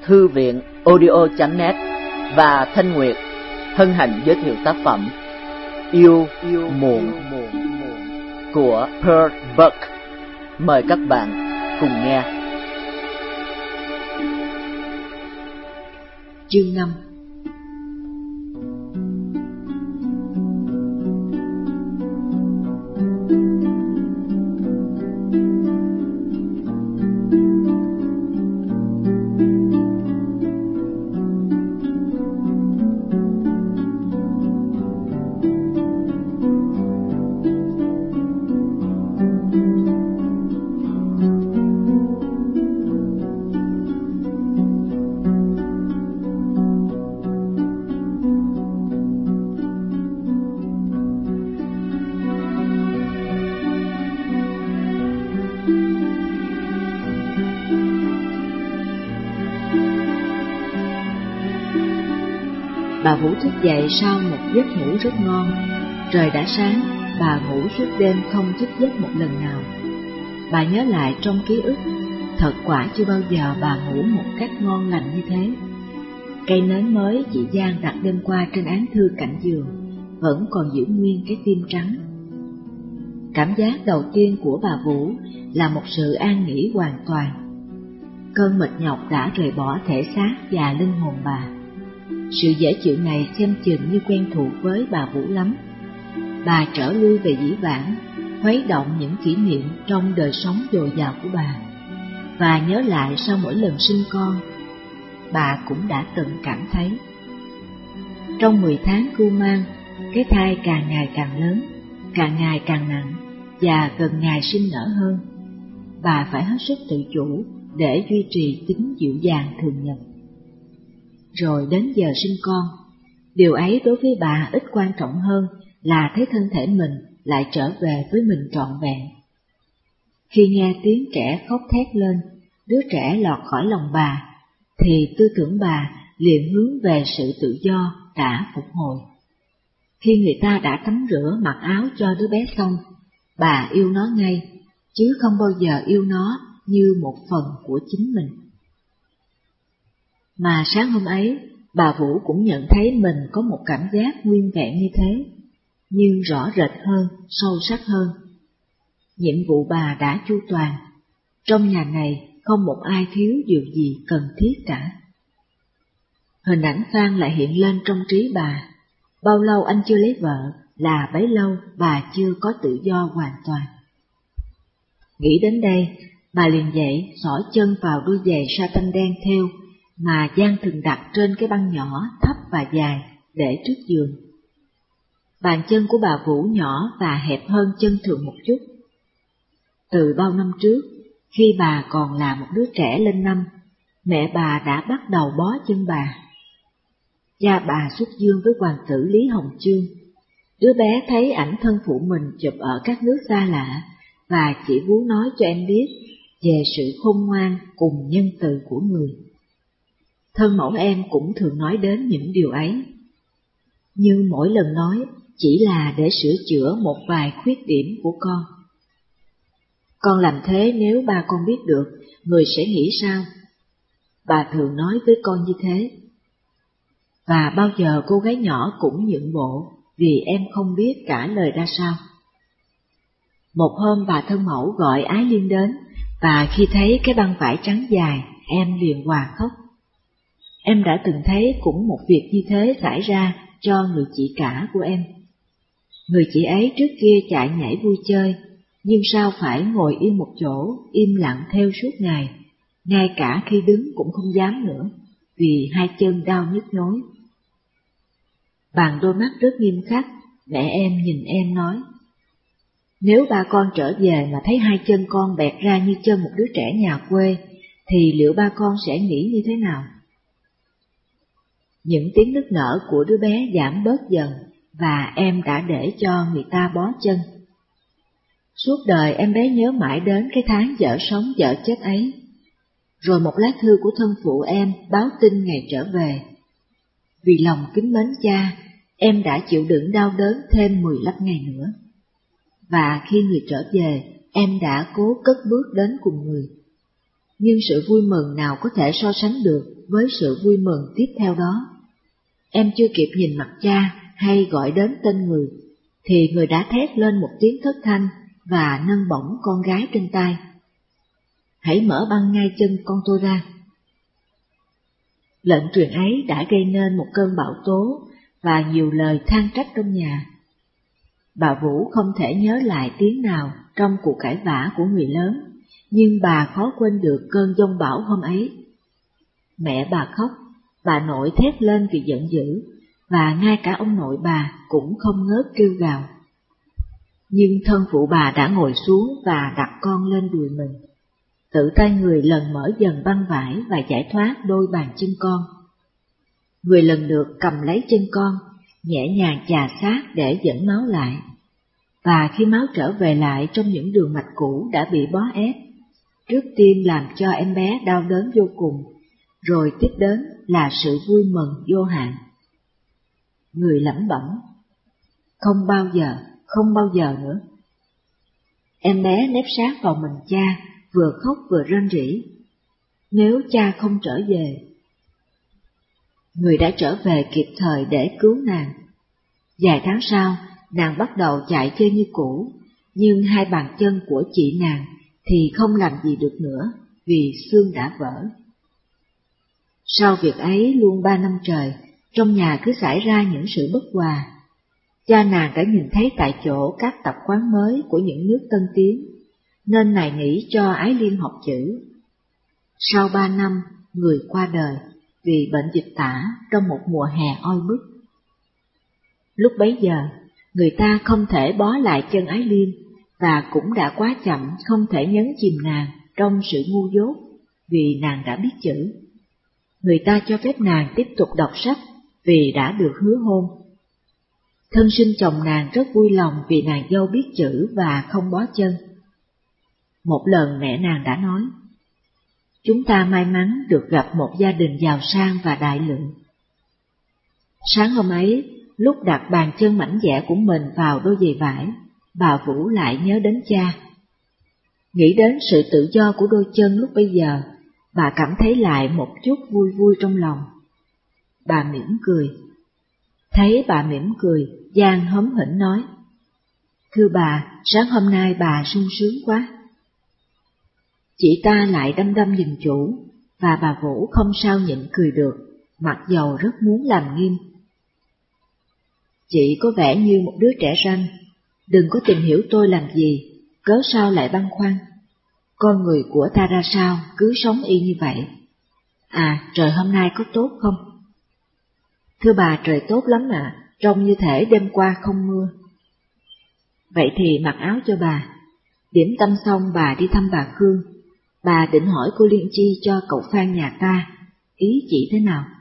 Thư viện audio.net và Thanh Nguyệt hân hạnh giới thiệu tác phẩm Yêu Muộn của Pearl Buck. Mời các bạn cùng nghe. Chương 5. Bà Vũ thức dậy sau một giấc ngủ rất ngon. Trời đã sáng, bà ngủ suốt đêm không thức giấc một lần nào. Bà nhớ lại trong ký ức, thật quả chưa bao giờ bà ngủ một cách ngon lành như thế. Cây nến mới chị Giang đặt đêm qua trên án thư cạnh giường vẫn còn giữ nguyên cái phim trắng. Cảm giác đầu tiên của bà Vũ là một sự an nghỉ hoàn toàn. Cơn mệt nhọc đã rời bỏ thể xác và linh hồn bà. Sự dễ chịu này xem chừng như quen thuộc với bà Vũ lắm. Bà trở lui về dĩ vãng, khuấy động những kỷ niệm trong đời sống dồi dào của bà, và nhớ lại sau mỗi lần sinh con, bà cũng đã từng cảm thấy. Trong 10 tháng cưu mang, cái thai càng ngày càng lớn, càng ngày càng nặng, và gần ngày sinh nở hơn. Bà phải hết sức tự chủ để duy trì tính dịu dàng thường nhật. Rồi đến giờ sinh con, điều ấy đối với bà ít quan trọng hơn là thấy thân thể mình lại trở về với mình trọn vẹn. Khi nghe tiếng trẻ khóc thét lên, đứa trẻ lọt khỏi lòng bà, thì tư tưởng bà liền hướng về sự tự do đã phục hồi. Khi người ta đã tắm rửa mặc áo cho đứa bé xong, bà yêu nó ngay, chứ không bao giờ yêu nó như một phần của chính mình. Mà sáng hôm ấy, bà Vũ cũng nhận thấy mình có một cảm giác nguyên vẹn như thế, nhưng rõ rệt hơn, sâu sắc hơn. Nhiệm vụ bà đã chu toàn, trong nhà này không một ai thiếu điều gì cần thiết cả. Hình ảnh Phan lại hiện lên trong trí bà. Bao lâu anh chưa lấy vợ là bấy lâu bà chưa có tự do hoàn toàn. Nghĩ đến đây, bà liền dậy xỏ chân vào đôi giày sa tanh đen thêu mà Giang thường đặt trên cái băng nhỏ thấp và dài để trước giường. Bàn chân của bà Vũ nhỏ và hẹp hơn chân thường một chút. Từ bao năm trước, khi bà còn là một đứa trẻ lên năm, mẹ bà đã bắt đầu bó chân bà. Cha bà xuất dương với hoàng tử Lý Hồng Chương. Đứa bé thấy ảnh thân phụ mình chụp ở các nước xa lạ, và chỉ Vũ nói cho em biết về sự khôn ngoan cùng nhân từ của người. Thân mẫu em cũng thường nói đến những điều ấy, nhưng mỗi lần nói chỉ là để sửa chữa một vài khuyết điểm của con. Con làm thế nếu ba con biết được, người sẽ nghĩ sao? Bà thường nói với con như thế. Và bao giờ cô gái nhỏ cũng nhượng bộ vì em không biết trả lời ra sao. Một hôm bà thân mẫu gọi Ái Liên đến, và khi thấy cái băng vải trắng dài, em liền òa khóc. Em đã từng thấy cũng một việc như thế xảy ra cho người chị cả của em. Người chị ấy trước kia chạy nhảy vui chơi, nhưng sao phải ngồi yên một chỗ, im lặng theo suốt ngày, ngay cả khi đứng cũng không dám nữa, vì hai chân đau nhức nhối. Bằng đôi mắt rất nghiêm khắc, mẹ em nhìn em nói, nếu ba con trở về mà thấy hai chân con bẹt ra như chân một đứa trẻ nhà quê, thì liệu ba con sẽ nghĩ như thế nào? Những tiếng nức nở của đứa bé giảm bớt dần, và em đã để cho người ta bó chân. Suốt đời em bé nhớ mãi đến cái tháng vợ sống vợ chết ấy. Rồi một lá thư của thân phụ em báo tin ngày trở về. Vì lòng kính mến cha, em đã chịu đựng đau đớn thêm 15 ngày nữa. Và khi người trở về, em đã cố cất bước đến cùng người. nhưng sự vui mừng nào có thể so sánh được với sự vui mừng tiếp theo đó. Em chưa kịp nhìn mặt cha hay gọi đến tên người, thì người đã thét lên một tiếng thất thanh và nâng bổng con gái trên tay. Hãy mở băng ngay chân con tôi ra. Lệnh truyền ấy đã gây nên một cơn bão tố và nhiều lời than trách trong nhà. Bà Vũ không thể nhớ lại tiếng nào trong cuộc cãi vã của người lớn, nhưng bà khó quên được cơn giông bão hôm ấy. Mẹ bà khóc, bà nội thét lên vì giận dữ, và ngay cả ông nội bà cũng không ngớt kêu gào. Nhưng thân phụ bà đã ngồi xuống và đặt con lên đùi mình. Tự tay người lần mở dần băng vải và giải thoát đôi bàn chân con. Người lần lượt cầm lấy chân con, nhẹ nhàng chà sát để dẫn máu lại. Và khi máu trở về lại trong những đường mạch cũ đã bị bó ép, trước tiên làm cho em bé đau đớn vô cùng, rồi tiếp đến là sự vui mừng vô hạn. Người lẩm bẩm, không bao giờ nữa. Em bé nép sát vào mình cha, vừa khóc vừa rên rỉ. Nếu cha không trở về. Người đã trở về kịp thời để cứu nàng. Vài tháng sau, nàng bắt đầu chạy chơi như cũ, nhưng hai bàn chân của chị nàng thì không làm gì được nữa vì xương đã vỡ. Sau việc ấy luôn 3 năm trời, trong nhà cứ xảy ra những sự bất hòa. Cha nàng đã nhìn thấy tại chỗ các tập quán mới của những nước tân tiến, nên nài nỉ cho Ái Liên học chữ. Sau 3 năm, người qua đời vì bệnh dịch tả trong một mùa hè oi bức. Lúc bấy giờ, người ta không thể bó lại chân Ái Liên, và cũng đã quá chậm không thể nhấn chìm nàng trong sự ngu dốt, vì nàng đã biết chữ. Người ta cho phép nàng tiếp tục đọc sách vì đã được hứa hôn. Thân sinh chồng nàng rất vui lòng vì nàng dâu biết chữ và không bó chân. Một lần mẹ nàng đã nói, chúng ta may mắn được gặp một gia đình giàu sang và đại lượng. Sáng hôm ấy, lúc đặt bàn chân mảnh dẻ của mình vào đôi giày vải, bà Vũ lại nhớ đến cha. Nghĩ đến sự tự do của đôi chân lúc bấy giờ, bà cảm thấy lại một chút vui vui trong lòng. Bà mỉm cười. Thấy bà mỉm cười, Giang hớm hỉnh nói, thưa bà, sáng hôm nay bà sung sướng quá. Chị ta lại đăm đăm nhìn chủ, và bà Vũ không sao nhịn cười được, mặc dầu rất muốn làm nghiêm. Chị có vẻ như một đứa trẻ ranh, đừng có tìm hiểu tôi làm gì, cớ sao lại băn khoăn. Con người của ta ra sao, cứ sống y như vậy. À, trời hôm nay có tốt không? Thưa bà, trời tốt lắm ạ, trông như thể đêm qua không mưa. Vậy thì mặc áo cho bà. Điểm tâm xong bà đi thăm bà Khương. Bà định hỏi cô Liên Chi cho cậu Phan nhà ta, ý chị thế nào?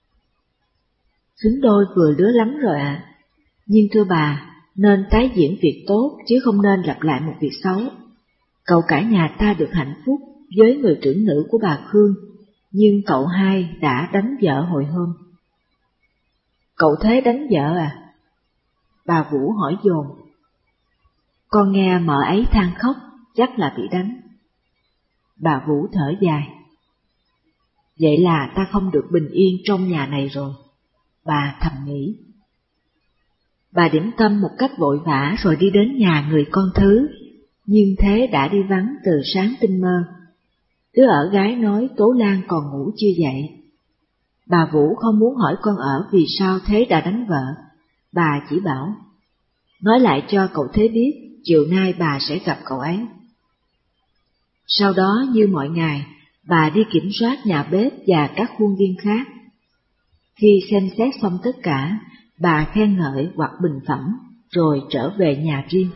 Xứng đôi vừa lứa lắm rồi ạ. Nhưng thưa bà, nên tái diễn việc tốt chứ không nên lặp lại một việc xấu. Cậu cả nhà ta được hạnh phúc với người trưởng nữ của bà Khương, nhưng cậu hai đã đánh vợ hồi hôm. Cậu Thế đánh vợ à? Bà Vũ hỏi dồn. Con nghe mợ ấy than khóc, chắc là bị đánh. Bà Vũ thở dài. Vậy là ta không được bình yên trong nhà này rồi, bà thầm nghĩ. Bà điểm tâm một cách vội vã rồi đi đến nhà người con thứ, nhưng Thế đã đi vắng từ sáng tinh mơ. Đứa ở gái nói Tố Lan còn ngủ chưa dậy. Bà Vũ không muốn hỏi con ở vì sao Thế đã đánh vợ, bà chỉ bảo, nói lại cho cậu Thế biết, chiều nay bà sẽ gặp cậu ấy. Sau đó như mọi ngày, bà đi kiểm soát nhà bếp và các khuôn viên khác. Khi xem xét xong tất cả, bà khen ngợi hoặc bình phẩm, rồi trở về nhà riêng.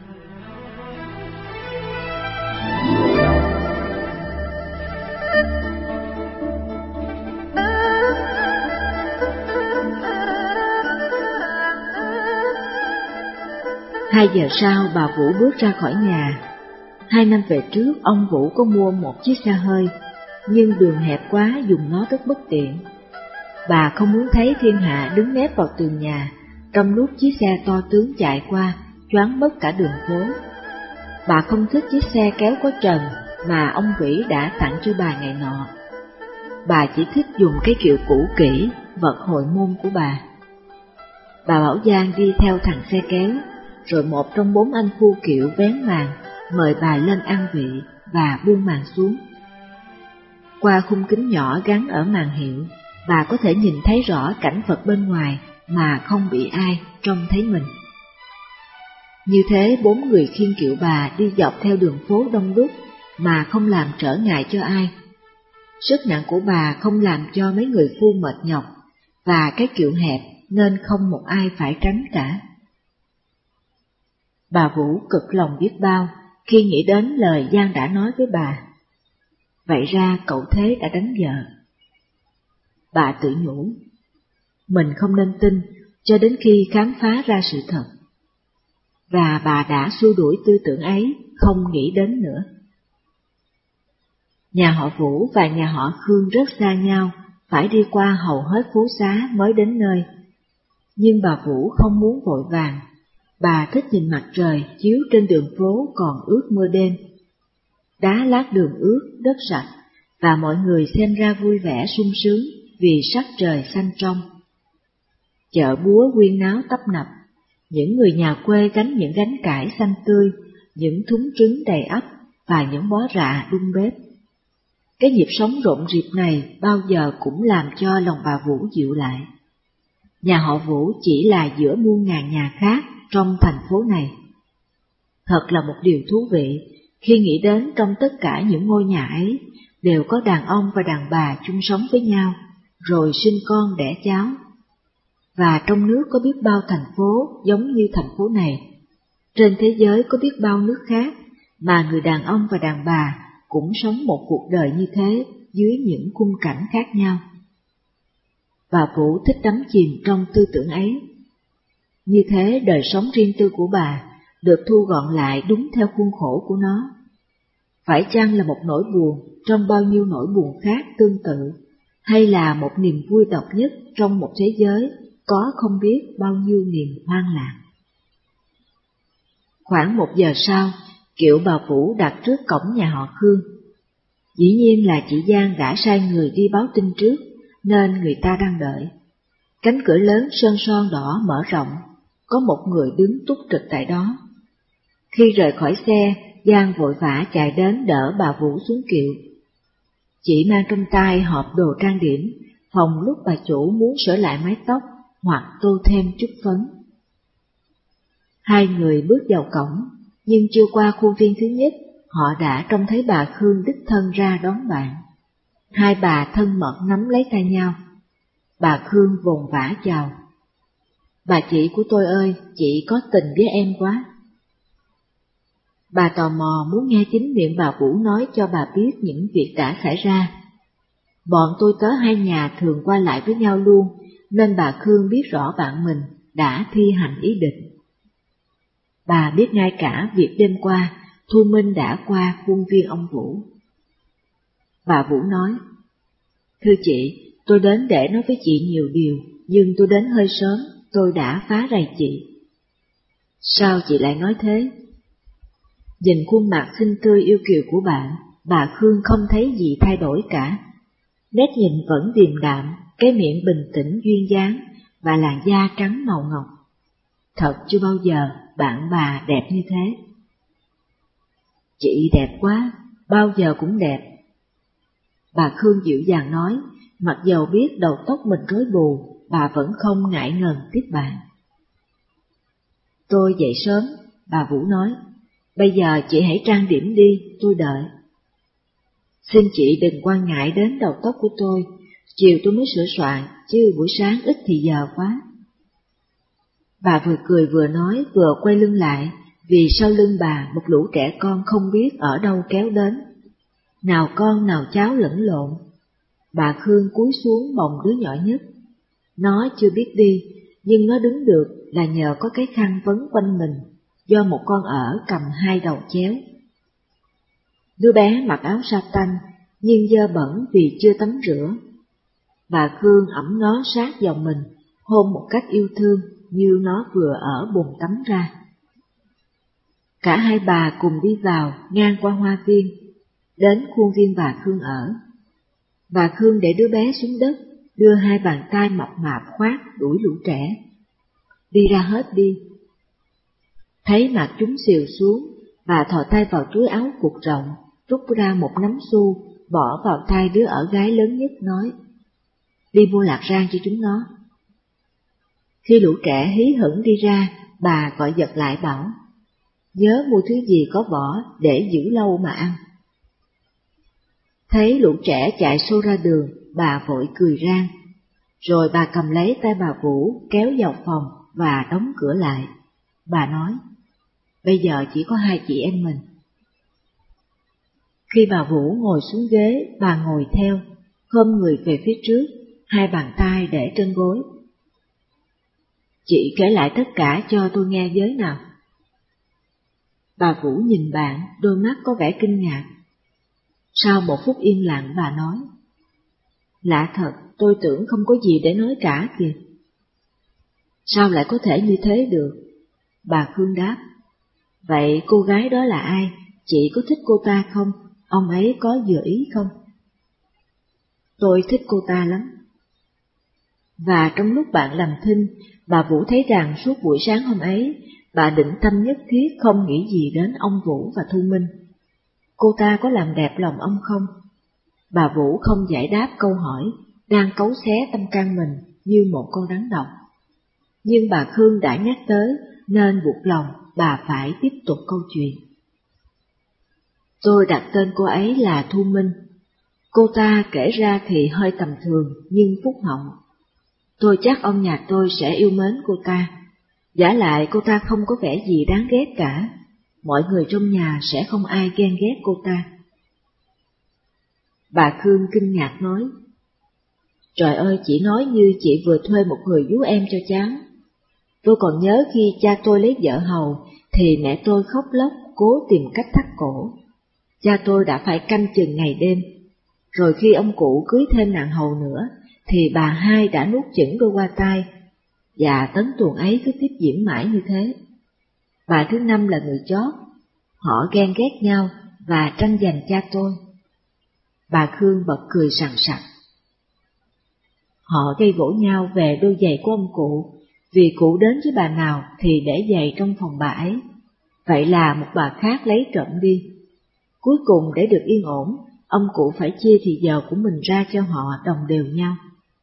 Hai giờ sau, bà Vũ bước ra khỏi nhà. 2 năm về trước, ông Vũ có mua một chiếc xe hơi, nhưng đường hẹp quá dùng nó rất bất tiện. Bà không muốn thấy thiên hạ đứng nép vào tường nhà, trong lúc chiếc xe to tướng chạy qua, choáng mất cả đường phố. Bà không thích chiếc xe kéo có trần, mà ông Vĩ đã tặng cho bà ngày nọ. Bà chỉ thích dùng cái kiệu cũ kỹ, vật hồi môn của bà. Bà Bảo Giang đi theo thằng xe kéo, rồi một trong 4 anh phu kiệu vén màn, mời bà lên ăn vị và buông màn xuống. Qua khung kính nhỏ gắn ở màn hiệu, bà có thể nhìn thấy rõ cảnh vật bên ngoài mà không bị ai trông thấy mình. Như thế 4 người khiêng kiệu bà đi dọc theo đường phố đông đúc mà không làm trở ngại cho ai. Sức nặng của bà không làm cho mấy người phu mệt nhọc, và cái kiệu hẹp nên không một ai phải tránh cả. Bà Vũ cực lòng biết bao khi nghĩ đến lời Giang đã nói với bà. Vậy ra cậu Thế đã đánh vợ. Bà tự nhủ, mình không nên tin cho đến khi khám phá ra sự thật. Và bà đã xua đuổi tư tưởng ấy, không nghĩ đến nữa. Nhà họ Vũ và nhà họ Khương rất xa nhau, phải đi qua hầu hết phố xá mới đến nơi. Nhưng bà Vũ không muốn vội vàng, bà thích nhìn mặt trời chiếu trên đường phố còn ướt mưa đêm. Đá lát đường ướt, đất sạch, và mọi người xem ra vui vẻ sung sướng vì sắc trời xanh trong. Chợ búa huyên náo tấp nập, những người nhà quê gánh những gánh cải xanh tươi, những thúng trứng đầy ắp và những bó rạ đun bếp. Cái nhịp sống rộn rịp này bao giờ cũng làm cho lòng bà Vũ dịu lại. Nhà họ Vũ chỉ là giữa muôn ngàn nhà khác trong thành phố này. Thật là một điều thú vị khi nghĩ đến trong tất cả những ngôi nhà ấy đều có đàn ông và đàn bà chung sống với nhau, rồi sinh con đẻ cháu. Và trong nước có biết bao thành phố giống như thành phố này. Trên thế giới có biết bao nước khác mà người đàn ông và đàn bà cũng sống một cuộc đời như thế dưới những khung cảnh khác nhau. Bà Vũ thích đắm chìm trong tư tưởng ấy. Như thế đời sống riêng tư của bà được thu gọn lại đúng theo khuôn khổ của nó. Phải chăng là một nỗi buồn trong bao nhiêu nỗi buồn khác tương tự, hay là một niềm vui độc nhất trong một thế giới có không biết bao nhiêu niềm hoang lạc. Khoảng 1 giờ sau, kiệu bà Vũ đặt trước cổng nhà họ Khương. Dĩ nhiên là chị Giang đã sai người đi báo tin trước, nên người ta đang đợi. Cánh cửa lớn sơn son đỏ mở rộng, có một người đứng túc trực tại đó. Khi rời khỏi xe, Giang vội vã chạy đến đỡ bà Vũ xuống kiệu. Chị mang trong tay hộp đồ trang điểm, phòng lúc bà chủ muốn sửa lại mái tóc hoặc tô thêm chút phấn. Hai người bước vào cổng, nhưng chưa qua khuôn viên thứ nhất, họ đã trông thấy bà Khương đích thân ra đón bạn. Hai bà thân mật nắm lấy tay nhau. Bà Khương vồn vã chào. Bà chị của tôi ơi, chị có tình với em quá. Bà tò mò muốn nghe chính miệng bà Vũ nói cho bà biết những việc đã xảy ra. Bọn tôi tớ hai nhà thường qua lại với nhau luôn, nên bà Khương biết rõ bạn mình đã thi hành ý định. Bà biết ngay cả việc đêm qua Thu Minh đã qua khuôn viên ông Vũ. Bà Vũ nói, thưa chị, tôi đến để nói với chị nhiều điều, nhưng tôi đến hơi sớm, tôi đã phá rầy chị. Sao chị lại nói thế? Nhìn khuôn mặt xinh tươi yêu kiều của bạn, bà Khương không thấy gì thay đổi cả. Nét nhìn vẫn điềm đạm, cái miệng bình tĩnh duyên dáng và làn da trắng màu ngọc. Thật chưa bao giờ bạn bà đẹp như thế. Chị đẹp quá, bao giờ cũng đẹp. Bà Khương dịu dàng nói, mặc dầu biết đầu tóc mình rối bù, bà vẫn không ngại ngần tiếp bạn. Tôi dậy sớm, bà Vũ nói, bây giờ chị hãy trang điểm đi, tôi đợi. Xin chị đừng quan ngại đến đầu tóc của tôi, chiều tôi mới sửa soạn, chứ buổi sáng ít thì giờ quá. Bà vừa cười vừa nói vừa quay lưng lại, vì sau lưng bà một lũ trẻ con không biết ở đâu kéo đến. Nào con nào cháu lẫn lộn. Bà Khương cúi xuống bồng đứa nhỏ nhất. Nó chưa biết đi, nhưng nó đứng được là nhờ có cái khăn vấn quanh mình, do một con ở cầm hai đầu chéo. Đứa bé mặc áo sa tanh, nhưng dơ bẩn vì chưa tắm rửa. Bà Khương ẵm nó sát vào mình, hôn một cách yêu thương như nó vừa ở bồn tắm ra. Cả hai bà cùng đi vào ngang qua hoa viên. đến khuôn viên bà Khương ở. Bà Khương để đứa bé xuống đất, đưa hai bàn tay mập mạp khoát đuổi lũ trẻ. Đi ra hết đi. Thấy mặt chúng xìu xuống, bà thò tay vào túi áo cục rộng, rút ra một nắm xu, bỏ vào tay đứa ở gái lớn nhất, nói: đi mua lạc rang cho chúng nó. Khi lũ trẻ hí hửng đi ra, bà gọi giật lại bảo: nhớ mua thứ gì có vỏ để giữ lâu mà ăn. Thấy lũ trẻ chạy xô ra đường, bà vội cười rang. Rồi bà cầm lấy tay bà Vũ kéo vào phòng và đóng cửa lại. Bà nói: bây giờ chỉ có hai chị em mình. Khi bà Vũ ngồi xuống ghế, bà ngồi theo, khom người về phía trước, hai bàn tay để trên gối. Chị kể lại tất cả cho tôi nghe với nào. Bà Vũ nhìn bạn, đôi mắt có vẻ kinh ngạc. Sau một phút yên lặng, bà nói: lạ thật, tôi tưởng không có gì để nói cả kìa. Sao lại có thể như thế được? Bà Khương đáp: vậy cô gái đó là ai? Chị có thích cô ta không? Ông ấy có vừa ý không? Tôi thích cô ta lắm. Và trong lúc bạn làm thinh, bà Vũ thấy rằng suốt buổi sáng hôm ấy, bà định tâm nhất thiết không nghĩ gì đến ông Vũ và Thu Minh. Cô ta có làm đẹp lòng ông không? Bà Vũ không giải đáp câu hỏi đang cấu xé tâm can mình như một con rắn độc. Nhưng bà Khương đã nhắc tới, nên buộc lòng bà phải tiếp tục câu chuyện. Tôi đặt tên cô ấy là Thu Minh. Cô ta kể ra thì hơi tầm thường nhưng phúc hậu. Tôi chắc ông nhà tôi sẽ yêu mến cô ta. Vả lại cô ta không có vẻ gì đáng ghét cả. Mọi người trong nhà sẽ không ai ghen ghét cô ta. Bà Khương kinh ngạc nói: trời ơi, chị nói như chị vừa thuê một người vú em cho cháu. Tôi còn nhớ khi cha tôi lấy vợ hầu thì mẹ tôi khóc lóc cố tìm cách thắt cổ. Cha tôi đã phải canh chừng ngày đêm. Rồi khi ông cụ cưới thêm nàng hầu nữa thì bà hai đã nuốt chửng đôi qua tai. Và tấn tuồng ấy cứ tiếp diễn mãi như thế. Bà thứ năm là người chót. Họ ghen ghét nhau và tranh giành cha tôi. Bà Khương bật cười sằng sặc. Họ gây gổ nhau về đôi giày của ông cụ, vì cụ đến với bà nào thì để giày trong phòng bà ấy. Vậy là một bà khác lấy trộm đi. Cuối cùng để được yên ổn, ông cụ phải chia thì giờ của mình ra cho họ đồng đều nhau.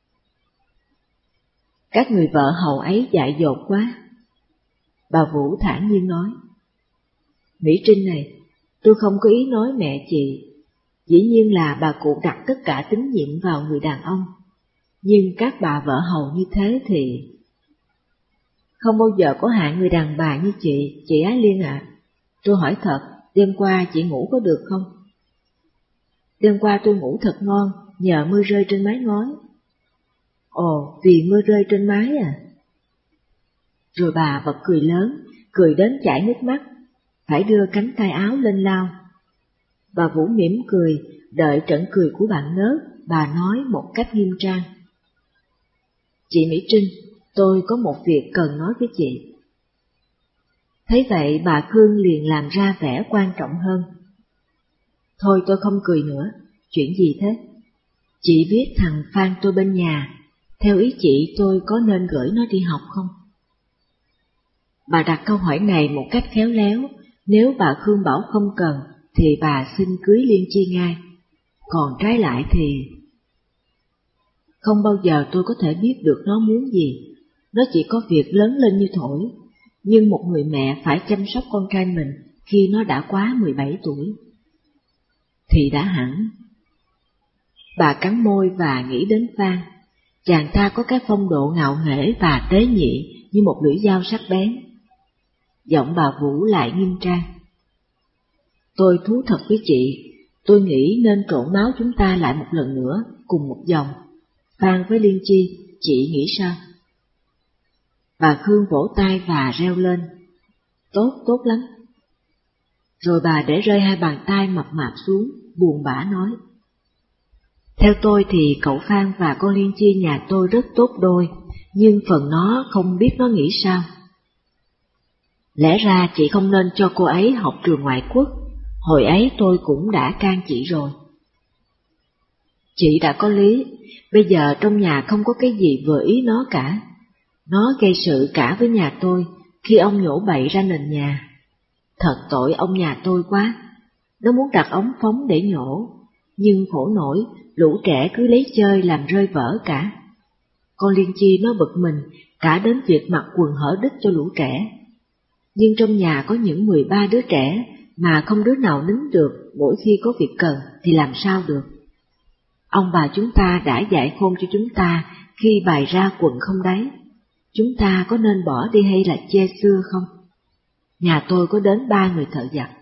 Các người vợ hầu ấy dại dột quá. Bà Vũ thản nhiên nói: Mỹ Trinh này, tôi không có ý nói mẹ chị. Dĩ nhiên là bà cụ đặt tất cả tín nhiệm vào người đàn ông. Nhưng các bà vợ hầu như thế thì... Không bao giờ có hạng người đàn bà như chị Ái Liên ạ. Tôi hỏi thật, đêm qua chị ngủ có được không? Đêm qua tôi ngủ thật ngon, nhờ mưa rơi trên mái ngói. Ồ, vì mưa rơi trên mái à? Rồi bà bật cười lớn, cười đến chảy nước mắt, phải đưa cánh tay áo lên lau. Bà Vũ mỉm cười, đợi trận cười của bạn nớt, bà nói một cách nghiêm trang: Chị Mỹ Trinh, tôi có một việc cần nói với chị. Thấy vậy bà Khương liền làm ra vẻ quan trọng hơn. Thôi tôi không cười nữa, chuyện gì thế? Chị biết thằng Phan tôi bên nhà, theo ý chị tôi có nên gửi nó đi học không? Bà đặt câu hỏi này một cách khéo léo, nếu bà Khương bảo không cần thì bà xin cưới Liên Chi ngay, còn trái lại thì... Không bao giờ tôi có thể biết được nó muốn gì, nó chỉ có việc lớn lên như thổi, nhưng một người mẹ phải chăm sóc con trai mình khi nó đã quá 17 tuổi. Thì đã hẳn. Bà cắn môi và nghĩ đến Phan, chàng ta có cái phong độ ngạo nghễ và tế nhị như một lưỡi dao sắc bén. Giọng bà Vũ lại nghiêm trang: Tôi thú thật với chị, tôi nghĩ nên trộn máu chúng ta lại một lần nữa, cùng một dòng. Phan với Liên Chi, chị nghĩ sao? Bà Khương vỗ tay và reo lên: Tốt lắm. Rồi bà để rơi hai bàn tay mập mạp xuống, buồn bã nói: Theo tôi thì cậu Phan và con Liên Chi nhà tôi rất tốt đôi, nhưng phần nó không biết nó nghĩ sao. Lẽ ra chị không nên cho cô ấy học trường ngoại quốc, Hồi ấy tôi cũng đã can chị rồi. Chị đã có lý, bây giờ trong nhà không có cái gì vừa ý nó cả. Nó gây sự cả với nhà tôi khi ông nhổ bậy ra nền nhà. Thật tội ông nhà tôi quá, nó muốn đặt ống phóng để nhổ, nhưng khổ nổi, lũ trẻ cứ lấy chơi làm rơi vỡ cả. Con Liên Chi nó bực mình, cả đến việc mặc quần hở đít cho lũ trẻ. Nhưng trong nhà có những 13 đứa trẻ mà không đứa nào nín được mỗi khi có việc cần thì làm sao được. Ông bà chúng ta đã dạy khôn cho chúng ta khi bày ra quần không đáy. Chúng ta có nên bỏ đi hay là che xưa không? Nhà tôi có đến 3 người thợ giặt.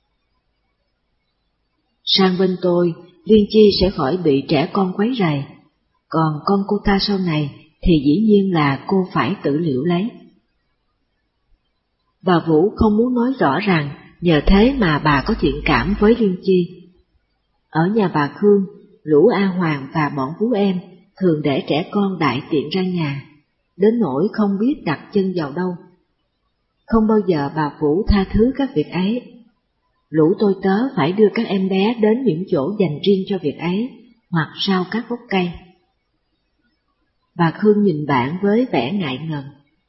Sang bên tôi, Liên Chi sẽ khỏi bị trẻ con quấy rầy, còn con cô ta sau này thì dĩ nhiên là cô phải tự liệu lấy. Bà Vũ không muốn nói rõ rằng nhờ thế mà bà có thiện cảm với Liên Chi. Ở nhà bà Khương, lũ A Hoàng và bọn Vú Em thường để trẻ con đại tiện ra nhà, đến nỗi không biết đặt chân vào đâu. Không bao giờ bà Vũ tha thứ các việc ấy. Lũ tôi tớ phải đưa các em bé đến những chỗ dành riêng cho việc ấy, hoặc sau các gốc cây. Bà Khương nhìn bạn với vẻ ngại ngần.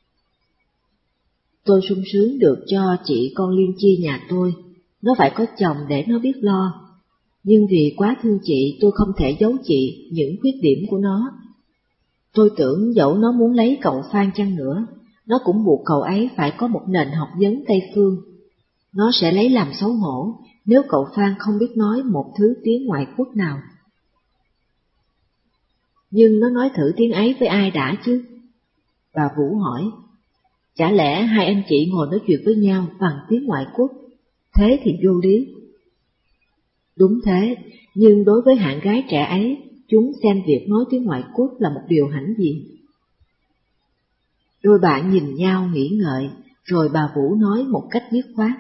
Tôi sung sướng được cho chị con Liên Chi nhà tôi, nó phải có chồng để nó biết lo. Nhưng vì quá thương chị, tôi không thể giấu chị những khuyết điểm của nó. Tôi tưởng dẫu nó muốn lấy cậu Phan chăng nữa, nó cũng buộc cậu ấy phải có một nền học vấn Tây Phương. Nó sẽ lấy làm xấu hổ nếu cậu Phan không biết nói một thứ tiếng ngoại quốc nào. Nhưng nó nói thử tiếng ấy với ai đã chứ? Bà Vũ hỏi. Chả lẽ hai anh chị ngồi nói chuyện với nhau bằng tiếng ngoại quốc? Thế thì vô lý. Đúng thế, nhưng đối với hạng gái trẻ ấy, chúng xem việc nói tiếng ngoại quốc là một điều hãnh diện. Đôi bạn nhìn nhau nghĩ ngợi, rồi bà Vũ nói một cách dứt khoát.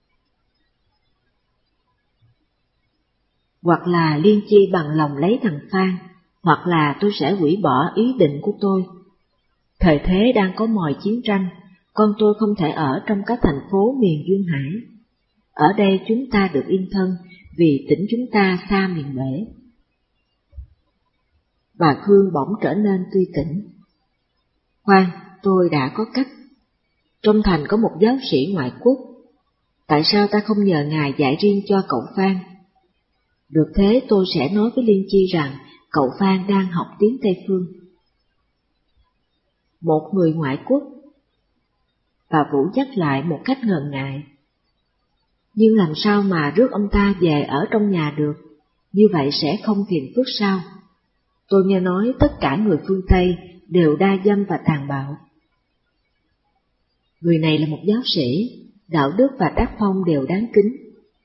Hoặc là Liên Chi bằng lòng lấy thằng Phan, hoặc là tôi sẽ hủy bỏ ý định của tôi. Thời thế đang có mồi chiến tranh, con tôi không thể ở trong các thành phố miền Duyên Hải. Ở đây chúng ta được yên thân, vì tỉnh chúng ta xa miền bể. Bà Khương bỗng trở nên tươi tỉnh. Khoan, tôi đã có cách. Trong thành có một giáo sĩ ngoại quốc, tại sao ta không nhờ ngài dạy riêng cho cậu Phan? Được thế tôi sẽ nói với Liên Chi rằng cậu Phan đang học tiếng Tây Phương. Một người ngoại quốc. Bà Vũ nhắc lại một cách ngần ngại. Nhưng làm sao mà rước ông ta về ở trong nhà được, như vậy sẽ không phiền phức sao? Tôi nghe nói tất cả người phương Tây đều đa dâm và tàn bạo. Người này là một giáo sĩ, đạo đức và tác phong đều đáng kính.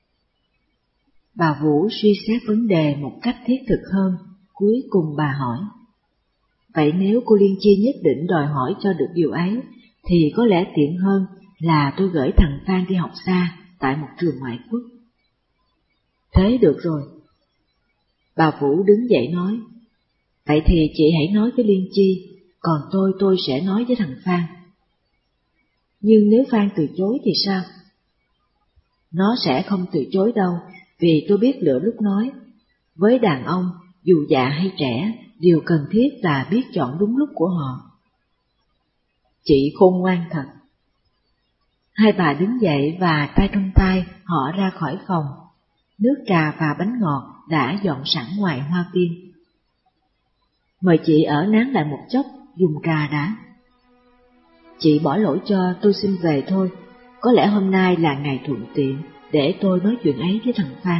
Bà Vũ suy xét vấn đề một cách thiết thực hơn, cuối cùng bà hỏi. Vậy nếu cô Liên Chi nhất định đòi hỏi cho được điều ấy, thì có lẽ tiện hơn là tôi gửi thằng Phan đi học xa tại một trường ngoại quốc. Thế được rồi. Bà Vũ đứng dậy nói. Vậy thì chị hãy nói với Liên Chi, còn tôi sẽ nói với thằng Phan. Nhưng nếu Phan từ chối thì sao? Nó sẽ không từ chối đâu, vì tôi biết lựa lúc nói. Với đàn ông, dù già hay trẻ, điều cần thiết là biết chọn đúng lúc của họ. Chị khôn ngoan thật. Hai bà đứng dậy và tay trong tay họ ra khỏi phòng. Nước trà và bánh ngọt đã dọn sẵn ngoài hoa viên. Mời chị ở nán lại một chốc, dùng trà đã. Chị bỏ lỗi cho tôi xin về thôi, có lẽ hôm nay là ngày thuận tiện để tôi nói chuyện ấy với thằng Phan.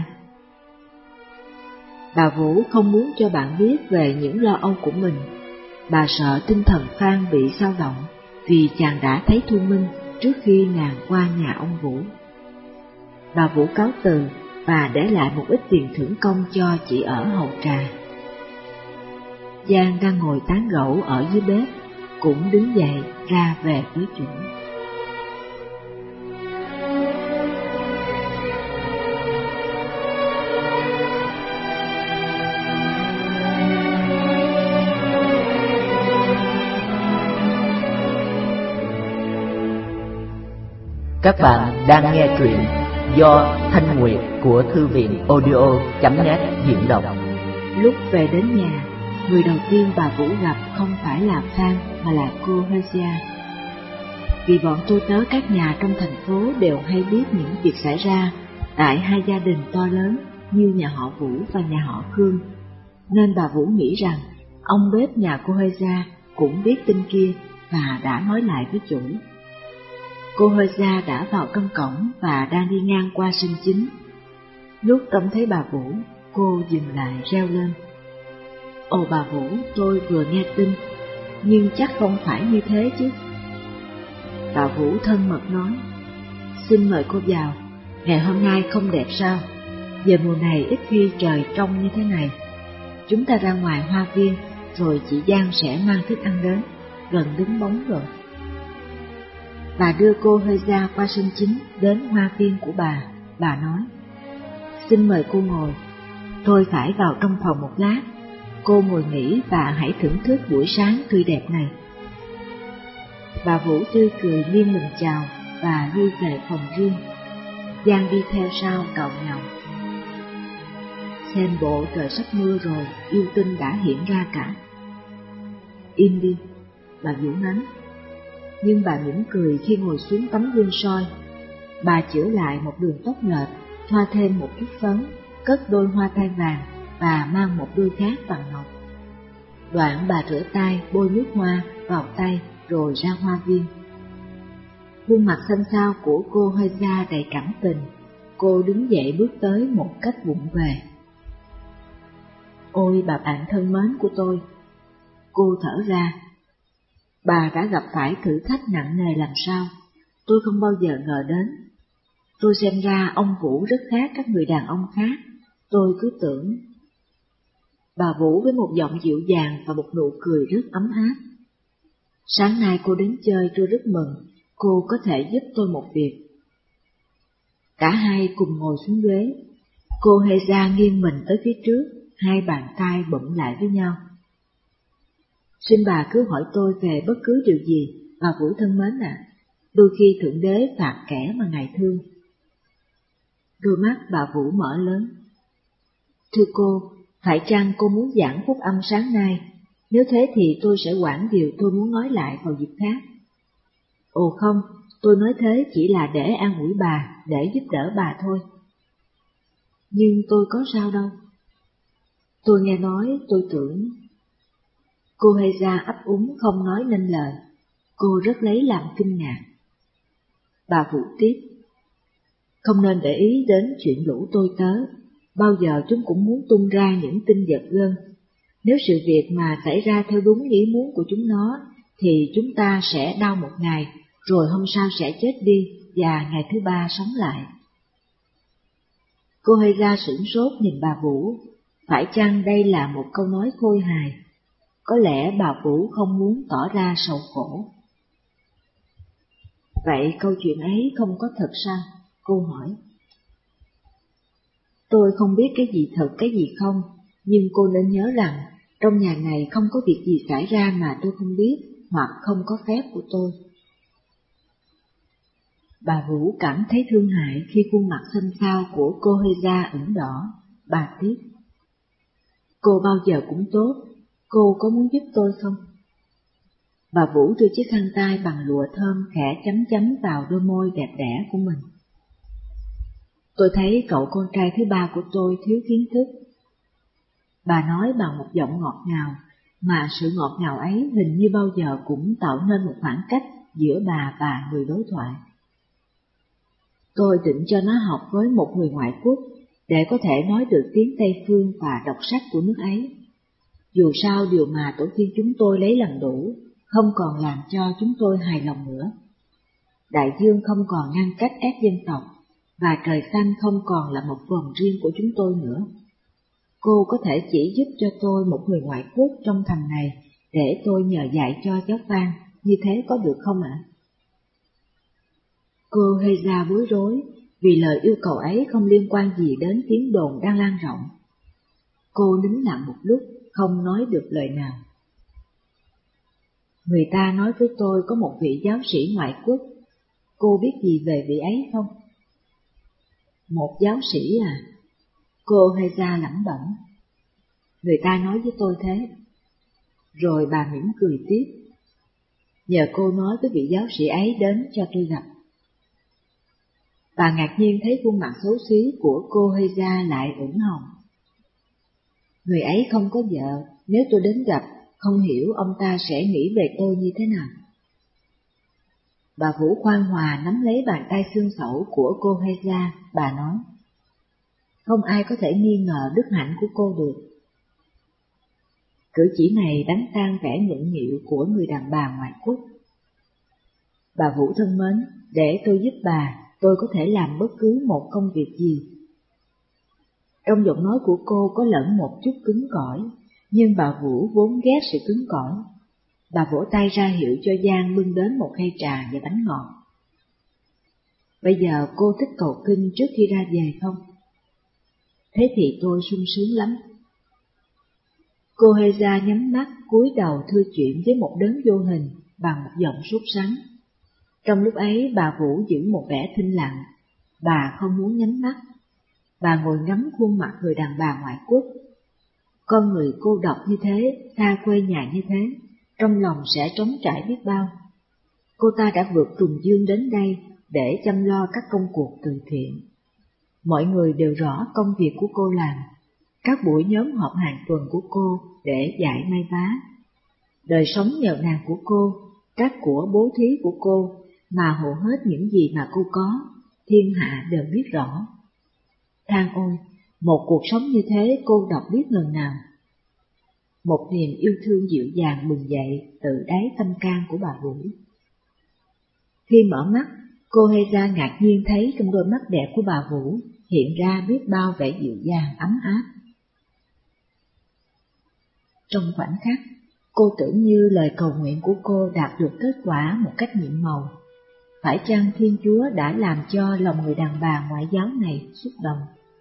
Bà Vũ không muốn cho bạn biết về những lo âu của mình. Bà sợ tinh thần Phan bị xao động vì chàng đã thấy Thu Minh trước khi nàng qua nhà ông Vũ. Bà Vũ cáo từ và để lại một ít tiền thưởng công cho chị ở hầu trà. Giang đang ngồi tán gẫu ở dưới bếp, cũng đứng dậy ra về với chủ. Các bạn đang nghe truyện do Thanh Nguyệt của Thư viện audio.net diễn đọc. Lúc về đến nhà, người đầu tiên bà Vũ gặp không phải là Phan mà là cô Hesia. Vì bọn tôi tớ các nhà trong thành phố đều hay biết những việc xảy ra tại hai gia đình to lớn như nhà họ Vũ và nhà họ Khương, nên bà Vũ nghĩ rằng ông bếp nhà cô Hesia cũng biết tin kia và đã nói lại với chủ. Cô Hesia đã vào trong cổng và đang đi ngang qua sân chính. Lúc trông thấy bà Vũ, cô dừng lại reo lên: "Ồ bà Vũ, tôi vừa nghe tin, nhưng chắc không phải như thế chứ." Bà Vũ thân mật nói: "Xin mời cô vào, ngày hôm nay không đẹp sao? Về mùa này ít khi trời trong như thế này. Chúng ta ra ngoài hoa viên, rồi chị Giang sẽ mang thức ăn đến, gần đứng bóng rồi." Bà đưa cô Hesia qua sân chính đến hoa viên của bà nói: "Xin mời cô ngồi, tôi phải vào trong phòng một lát, cô ngồi nghỉ và hãy thưởng thức buổi sáng tươi đẹp này." Bà Vũ tươi cười liên mình chào và lui về phòng riêng. Giang đi theo sau cậu nhậu: "Xem bộ trời sắp mưa rồi, yêu tinh đã hiện ra cả." "Im đi," bà Vũ nói. Nhưng bà mỉm cười khi ngồi xuống tấm gương soi. Bà chữa lại một đường tóc lệch, thoa thêm một chút phấn, cất đôi hoa tai vàng và mang một đôi khác bằng ngọc. Đoạn bà rửa tay, bôi nước hoa vào tay rồi ra hoa viên. Khuôn mặt xanh xao của cô Hesia đầy cảm tình. Cô đứng dậy bước tới một cách vụng về. "Ôi bà bạn thân mến của tôi," cô thở ra. "Bà đã gặp phải thử thách nặng nề làm sao, tôi không bao giờ ngờ đến. Tôi xem ra ông Vũ rất khác các người đàn ông khác, tôi cứ tưởng..." Bà Vũ với một giọng dịu dàng và một nụ cười rất ấm áp: "Sáng nay cô đến chơi tôi rất mừng, cô có thể giúp tôi một việc." Cả hai cùng ngồi xuống ghế. Cô Hesia nghiêng mình tới phía trước, hai bàn tay bụm lại với nhau. "Xin bà cứ hỏi tôi về bất cứ điều gì, bà Vũ thân mến ạ. Đôi khi Thượng Đế phạt kẻ mà Ngài thương." Đôi mắt bà Vũ mở lớn: "Thưa cô, phải chăng cô muốn giảng phúc âm sáng nay? Nếu thế thì tôi sẽ quản điều tôi muốn nói lại vào dịp khác." "Ồ không, tôi nói thế chỉ là để an ủi bà, để giúp đỡ bà thôi." "Nhưng tôi có sao đâu." "Tôi nghe nói, tôi tưởng..." Cô Hesia ấp úng không nói nên lời. Cô rất lấy làm kinh ngạc. Bà Vũ tiếp: "Không nên để ý đến chuyện lũ tôi tớ, bao giờ chúng cũng muốn tung ra những tin giật gân. Nếu sự việc mà xảy ra theo đúng ý muốn của chúng nó, thì chúng ta sẽ đau một ngày, rồi hôm sau sẽ chết đi, và ngày thứ ba sống lại." Cô Hesia sửng sốt nhìn bà Vũ. Phải chăng đây là một câu nói khôi hài? Có lẽ bà Vũ không muốn tỏ ra sầu khổ. "Vậy câu chuyện ấy không có thật sao?" cô hỏi. "Tôi không biết cái gì thật cái gì không, nhưng cô nên nhớ rằng trong nhà này không có việc gì xảy ra mà tôi không biết hoặc không có phép của tôi." Bà Vũ cảm thấy thương hại khi khuôn mặt xanh xao của cô Hesia ửng đỏ. Bà tiếp: "Cô bao giờ cũng tốt, cô có muốn giúp tôi không?" Bà Vũ đưa chiếc khăn tay bằng lụa thơm khẽ chấm chấm vào đôi môi đẹp đẽ của mình. "Tôi thấy cậu con trai thứ ba của tôi thiếu kiến thức." Bà nói bằng một giọng ngọt ngào, mà sự ngọt ngào ấy hình như bao giờ cũng tạo nên một khoảng cách giữa bà và người đối thoại. "Tôi định cho nó học với một người ngoại quốc, để có thể nói được tiếng Tây Phương và đọc sách của nước ấy. Dù sao điều mà tổ tiên chúng tôi lấy làm đủ, không còn làm cho chúng tôi hài lòng nữa. Đại dương không còn ngăn cách ép dân tộc, và trời xanh không còn là một vòng riêng của chúng tôi nữa. Cô có thể chỉ giúp cho tôi một người ngoại quốc trong thành này, để tôi nhờ dạy cho cháu Phan, như thế có được không ạ?" Cô Hesia bối rối, vì lời yêu cầu ấy không liên quan gì đến tiếng đồn đang lan rộng. Cô nín lặng một lúc, không nói được lời nào. "Người ta nói với tôi có một vị giáo sĩ ngoại quốc, cô biết gì về vị ấy không?" Một giáo sĩ à? Cô Heza lẩm bẩm. Người ta nói với tôi thế. Rồi bà mỉm cười tiếp. Nhờ cô nói với vị giáo sĩ ấy đến cho tôi gặp. Bà ngạc nhiên thấy khuôn mặt xấu xí của cô Heza lại ửng hồng. Người ấy không có vợ, nếu tôi đến gặp, không hiểu ông ta sẽ nghĩ về tôi như thế nào. Bà Vũ khoan hòa nắm lấy bàn tay xương xẩu của cô Heza, bà nói. Không ai có thể nghi ngờ đức hạnh của cô được. Cử chỉ này đánh tan vẻ nhẫn nhịu của người đàn bà ngoại quốc. Bà Vũ thân mến, để tôi giúp bà, tôi có thể làm bất cứ một công việc gì. Trong giọng nói của cô có lẫn một chút cứng cỏi, nhưng bà Vũ vốn ghét sự cứng cỏi. Bà vỗ tay ra hiệu cho Giang bưng đến một khay trà và bánh ngọt. Bây giờ cô thích cầu kinh trước khi ra về không? Thế thì tôi sung sướng lắm. Cô Heza nhắm mắt cúi đầu thưa chuyện với một đấng vô hình bằng một giọng sốt sắng. Trong lúc ấy bà Vũ giữ một vẻ thinh lặng, bà không muốn nhắm mắt. Bà ngồi ngắm khuôn mặt người đàn bà ngoại quốc. Con người cô độc như thế, xa quê nhà như thế, trong lòng sẽ trống trải biết bao. Cô ta đã vượt trùng dương đến đây để chăm lo các công cuộc từ thiện. Mọi người đều rõ công việc của cô làm, các buổi nhóm họp hàng tuần của cô để dạy may vá. Đời sống nghèo nàn của cô, các của bố thí của cô, mà hầu hết những gì mà cô có, thiên hạ đều biết rõ. Than ôi, một cuộc sống như thế cô độc biết ngần nào. Một niềm yêu thương dịu dàng bừng dậy từ đáy tâm can của bà Vũ. Khi mở mắt, cô Heza ngạc nhiên thấy trong đôi mắt đẹp của bà Vũ hiện ra biết bao vẻ dịu dàng ấm áp. Trong khoảnh khắc, cô tưởng như lời cầu nguyện của cô đạt được kết quả một cách nhiệm màu. Phải chăng Thiên Chúa đã làm cho lòng người đàn bà ngoại giáo này xúc động?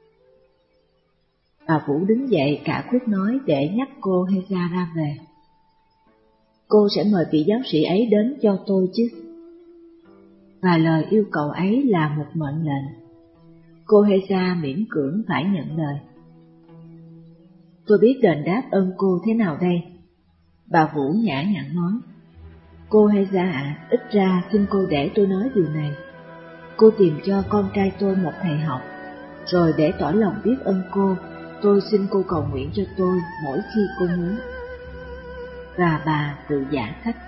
Bà Vũ đứng dậy cả quyết nói để nhắc cô Heza ra về. Cô sẽ mời vị giáo sĩ ấy đến cho tôi chứ? Và lời yêu cầu ấy là một mệnh lệnh. Cô Heza miễn cưỡng phải nhận lời. Tôi biết đền đáp ơn cô thế nào đây? Bà Vũ nhã nhặn nói. Cô Heza ạ, ít ra xin cô để tôi nói điều này. Cô tìm cho con trai tôi một thầy học, rồi để tỏ lòng biết ơn cô, tôi xin cô cầu nguyện cho tôi mỗi khi cô muốn. Và bà tự giả thách.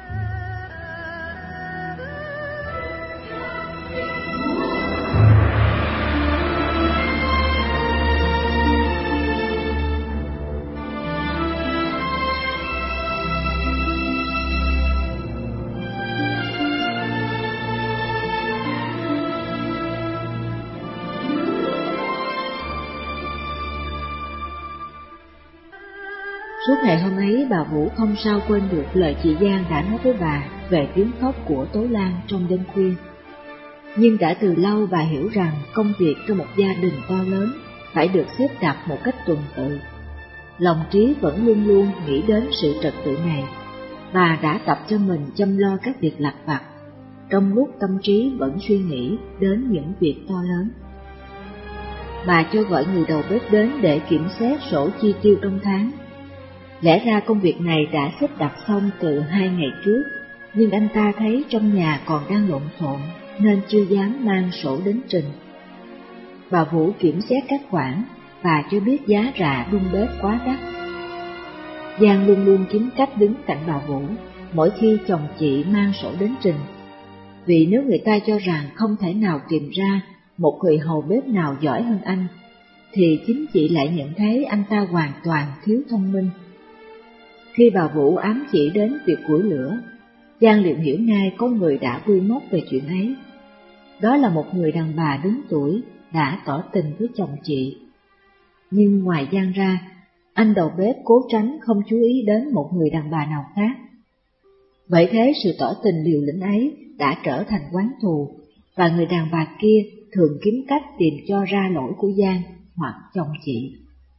Suốt ngày hôm ấy bà Vũ không sao quên được lời chị Giang đã nói với bà về tiếng khóc của Tố Lan trong đêm khuya. Nhưng đã từ lâu bà hiểu rằng công việc trong một gia đình to lớn phải được xếp đặt một cách tuần tự. Lòng trí vẫn luôn luôn nghĩ đến sự trật tự này. Bà đã tập cho mình chăm lo các việc lặt vặt, trong lúc tâm trí vẫn suy nghĩ đến những việc to lớn. Bà cho gọi người đầu bếp đến để kiểm xét sổ chi tiêu trong tháng. Lẽ ra công việc này đã xếp đặt xong từ 2 ngày trước, nhưng anh ta thấy trong nhà còn đang lộn xộn nên chưa dám mang sổ đến trình. Bà Vũ kiểm xét các khoản và cho biết giá rạ đun bếp quá đắt. Giang luôn luôn kiếm cách đứng cạnh bà Vũ mỗi khi chồng chị mang sổ đến trình, vì nếu người ta cho rằng không thể nào tìm ra một người hầu bếp nào giỏi hơn anh, thì chính chị lại nhận thấy anh ta hoàn toàn thiếu thông minh. Khi bà Vũ ám chỉ đến việc củi lửa, Giang liền hiểu ngay có người đã bươi móc về chuyện ấy. Đó là một người đàn bà đứng tuổi đã tỏ tình với chồng chị. Nhưng ngoài Giang ra, anh đầu bếp cố tránh không chú ý đến một người đàn bà nào khác. Bởi thế sự tỏ tình liều lĩnh ấy đã trở thành oán thù, và người đàn bà kia thường kiếm cách tìm cho ra lỗi của Giang hoặc chồng chị.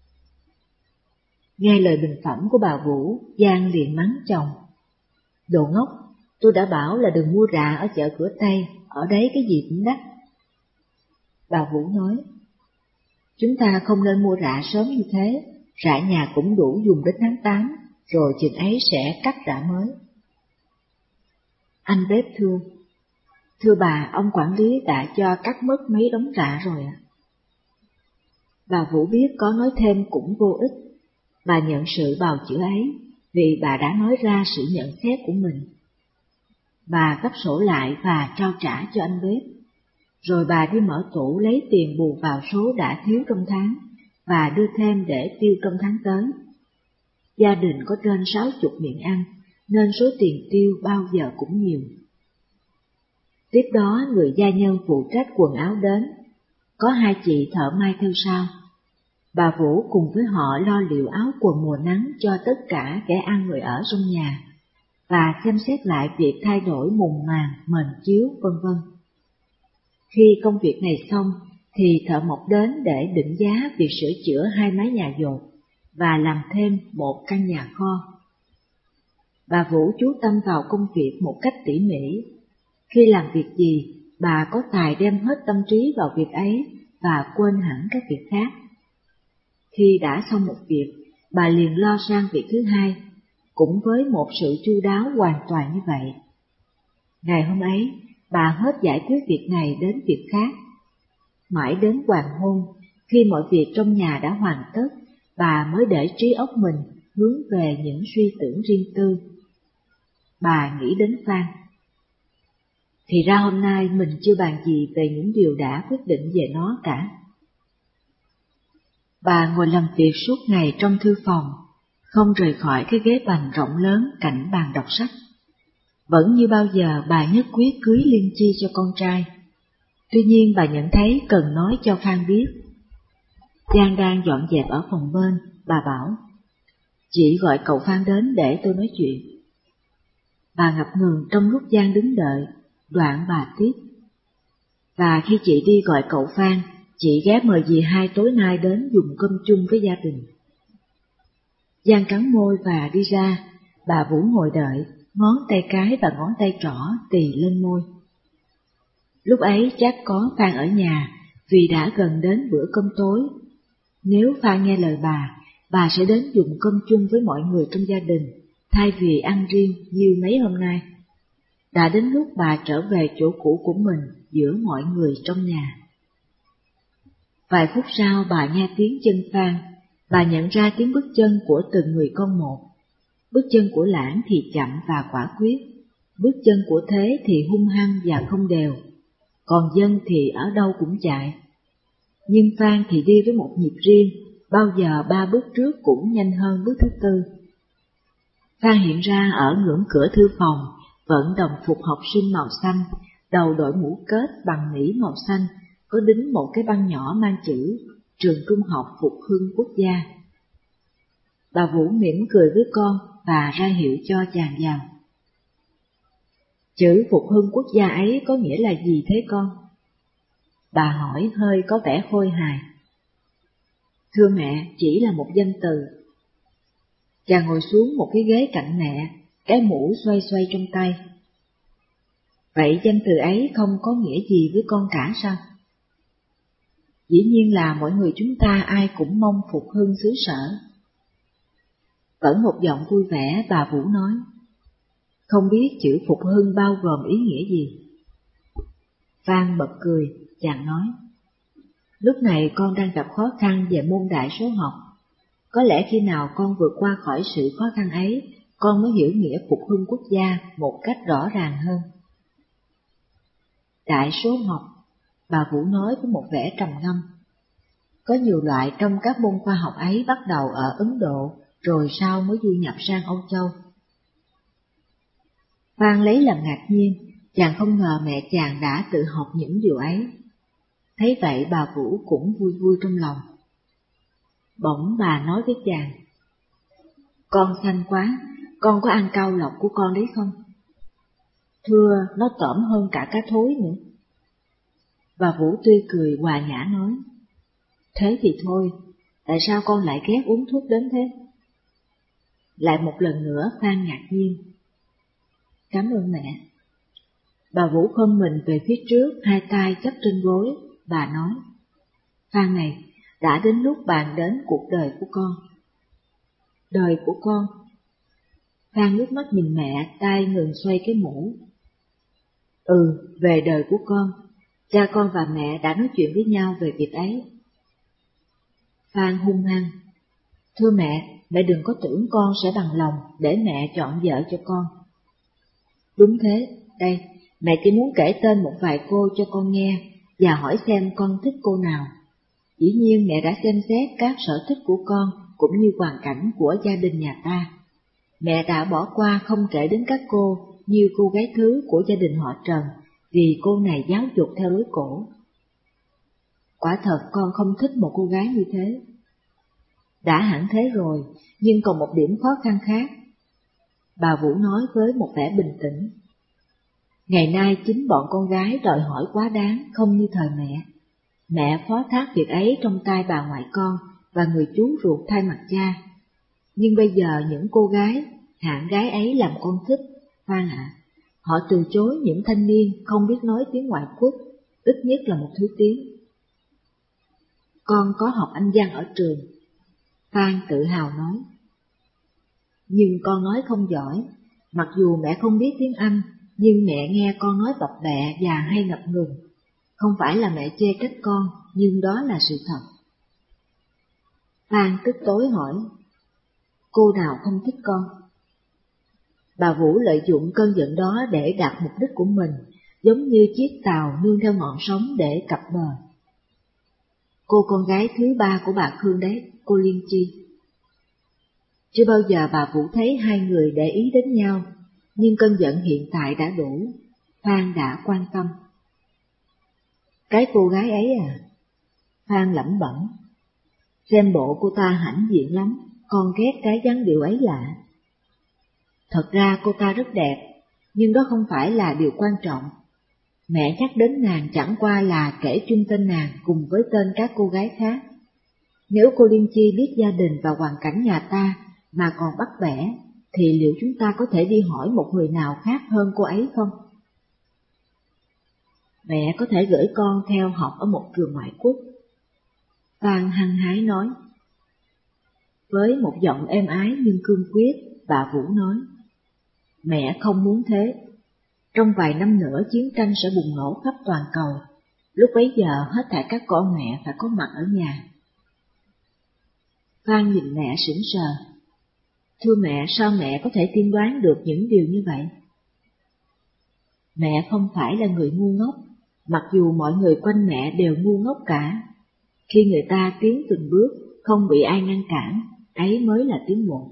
Nghe lời bình phẩm của bà Vũ, Giang liền mắng chồng. Đồ ngốc, tôi đã bảo là đừng mua rạ ở chợ Cửa Tây, ở đấy cái gì cũng đắt. Bà Vũ nói, Chúng ta không nên mua rạ sớm như thế, rạ nhà cũng đủ dùng đến tháng 8, rồi chừng ấy sẽ cắt rạ mới. Anh bếp thưa bà, ông quản lý đã cho cắt mất mấy đống rạ rồi ạ. Bà Vũ biết có nói thêm cũng vô ích, bà nhận sự bào chữa ấy, vì bà đã nói ra sự nhận xét của mình. Bà gấp sổ lại và trao trả cho anh bếp, rồi bà đi mở tủ lấy tiền bù vào số đã thiếu trong tháng, và đưa thêm để tiêu trong tháng tới. Gia đình có trên 60 miệng ăn, nên số tiền tiêu bao giờ cũng nhiều. Tiếp đó người gia nhân phụ trách quần áo đến, có 2 chị thợ may theo sau. Bà Vũ cùng với họ lo liệu áo quần mùa nắng cho tất cả kẻ ăn người ở trong nhà, và xem xét lại việc thay đổi mùng màn, mền chiếu, vân vân. Khi công việc này xong, thì thợ mộc đến để định giá việc sửa chữa 2 mái nhà dột và làm thêm một căn nhà kho. Bà Vũ chú tâm vào công việc một cách tỉ mỉ. Khi làm việc gì, bà có tài đem hết tâm trí vào việc ấy và quên hẳn các việc khác. Khi đã xong một việc, bà liền lo sang việc thứ hai, cũng với một sự chu đáo hoàn toàn như vậy. Ngày hôm ấy, bà hết giải quyết việc này đến việc khác. Mãi đến hoàng hôn, khi mọi việc trong nhà đã hoàn tất, bà mới để trí óc mình hướng về những suy tưởng riêng tư. Bà nghĩ đến Phan. Thì ra hôm nay mình chưa bàn gì về những điều đã quyết định về nó cả. Bà ngồi làm việc suốt ngày trong thư phòng, không rời khỏi cái ghế bành rộng lớn cạnh bàn đọc sách. Vẫn như bao giờ bà nhất quyết cưới Liên Chi cho con trai. Tuy nhiên bà nhận thấy cần nói cho Phan biết. Giang đang dọn dẹp ở phòng bên, bà bảo, chị gọi cậu Phan đến để tôi nói chuyện. Bà ngập ngừng trong lúc Giang đứng đợi, đoạn bà tiếp. Và khi chị đi gọi cậu Phan, chị ghé mời dì Hai tối nay đến dùng cơm chung với gia đình. Giang cắn môi và đi ra, bà Vũ ngồi đợi, ngón tay cái và ngón tay trỏ tì lên môi. Lúc ấy chắc có Phan ở nhà, vì đã gần đến bữa cơm tối. Nếu Phan nghe lời bà sẽ đến dùng cơm chung với mọi người trong gia đình, thay vì ăn riêng như mấy hôm nay. Đã đến lúc bà trở về chỗ cũ của mình giữa mọi người trong nhà. Vài phút sau bà nghe tiếng chân Phan, bà nhận ra tiếng bước chân của từng người con một. Bước chân của Lãng thì chậm và quả quyết, bước chân của Thế thì hung hăng và không đều, còn Dân thì ở đâu cũng chạy. Nhưng Phan thì đi với một nhịp riêng, bao giờ 3 bước trước cũng nhanh hơn bước thứ 4. Phan hiện ra ở ngưỡng cửa thư phòng, vận đồng phục học sinh màu xanh, đầu đội mũ kết bằng nỉ màu xanh, có đính một cái băng nhỏ mang chữ Trường Trung học Phục Hưng Quốc gia. Bà Vũ mỉm cười với con và ra hiệu cho chàng vào. Chữ Phục Hưng Quốc gia ấy có nghĩa là gì thế con? Bà hỏi hơi có vẻ khôi hài. Thưa mẹ, chỉ là một danh từ. Chàng ngồi xuống một cái ghế cạnh mẹ, cái mũ xoay xoay trong tay. Vậy danh từ ấy không có nghĩa gì với con cả sao? Dĩ nhiên là mọi người chúng ta ai cũng mong phục hưng xứ sở. Vẫn một giọng vui vẻ, bà Vũ nói, không biết chữ phục hưng bao gồm ý nghĩa gì? Phan bật cười, chàng nói, lúc này con đang gặp khó khăn về môn đại số học. Có lẽ khi nào con vượt qua khỏi sự khó khăn ấy, con mới hiểu nghĩa phục hưng quốc gia một cách rõ ràng hơn. Đại số học, bà Vũ nói với một vẻ trầm ngâm. Có nhiều loại trong các môn khoa học ấy bắt đầu ở Ấn Độ, rồi sau mới du nhập sang Âu Châu. Phan lấy làm ngạc nhiên, chàng không ngờ mẹ chàng đã tự học những điều ấy. Thấy vậy bà Vũ cũng vui vui trong lòng. Bỗng bà nói với chàng, con xanh quá, con có ăn cau lộc của con đấy không? Thưa, nó tởm hơn cả cá thối nữa. Bà Vũ tươi cười hòa nhã nói, thế thì thôi, tại sao con lại ghét uống thuốc đến thế? Lại một lần nữa Phan ngạc nhiên. Cảm ơn mẹ. Bà Vũ khom mình về phía trước, hai tay chắp trên gối, bà nói, Phan này, đã đến lúc bàn đến cuộc đời của con. Đời của con? Phan nước mắt nhìn mẹ, tay ngừng xoay cái mũ. Về đời của con. Cha con và mẹ đã nói chuyện với nhau về việc ấy. Phan hung hăng. Thưa mẹ đừng có tưởng con sẽ bằng lòng để mẹ chọn vợ cho con. Đúng thế, đây, mẹ chỉ muốn kể tên một vài cô cho con nghe và hỏi xem con thích cô nào. Dĩ nhiên mẹ đã xem xét các sở thích của con cũng như hoàn cảnh của gia đình nhà ta. Mẹ đã bỏ qua không kể đến các cô như cô gái thứ của gia đình họ Trần vì cô này giáo dục theo lối cổ. Quả thật con không thích một cô gái như thế. Đã hẳn thế rồi, nhưng còn một điểm khó khăn khác. Bà Vũ nói với một vẻ bình tĩnh. Ngày nay chính bọn con gái đòi hỏi quá đáng, không như thời mẹ. Mẹ phó thác việc ấy trong tay bà ngoại con và người chú ruột thay mặt cha. Nhưng bây giờ những cô gái, hạng gái ấy làm con thích, Phan ạ. Họ từ chối những thanh niên không biết nói tiếng ngoại quốc, ít nhất là một thứ tiếng. Con có học Anh văn ở trường, Phan tự hào nói. Nhưng con nói không giỏi, mặc dù mẹ không biết tiếng Anh, nhưng mẹ nghe con nói bập bẹ và hay ngập ngừng. Không phải là mẹ chê trách con, nhưng đó là sự thật. Phan tức tối hỏi, cô nào không thích con? Bà Vũ lợi dụng cơn giận đó để đạt mục đích của mình, giống như chiếc tàu nương theo ngọn sóng để cập bờ. Cô con gái thứ ba của bà Khương đấy, cô Liên Chi. Chưa bao giờ bà Vũ thấy hai người để ý đến nhau, nhưng cơn giận hiện tại đã đủ, Phan đã quan tâm. Cái cô gái ấy à? Phan lẩm bẩm. Xem bộ cô ta hãnh diện lắm, con ghét cái dáng điệu ấy lạ. Thật ra cô ta rất đẹp, nhưng đó không phải là điều quan trọng. Mẹ nhắc đến nàng chẳng qua là kể chung tên nàng cùng với tên các cô gái khác. Nếu cô Liên Chi biết gia đình và hoàn cảnh nhà ta mà còn bắt bẻ, thì liệu chúng ta có thể đi hỏi một người nào khác hơn cô ấy không? Mẹ có thể gửi con theo học ở một trường ngoại quốc. Phan hăng hái nói. Với một giọng êm ái nhưng cương quyết, bà Vũ nói. Mẹ không muốn thế. Trong vài năm nữa chiến tranh sẽ bùng nổ khắp toàn cầu. Lúc bấy giờ hết thảy các con mẹ phải có mặt ở nhà. Phan nhìn mẹ sững sờ. Thưa mẹ, sao mẹ có thể tiên đoán được những điều như vậy? Mẹ không phải là người ngu ngốc, mặc dù mọi người quanh mẹ đều ngu ngốc cả. Khi người ta tiến từng bước, không bị ai ngăn cản, ấy mới là tiến bộ.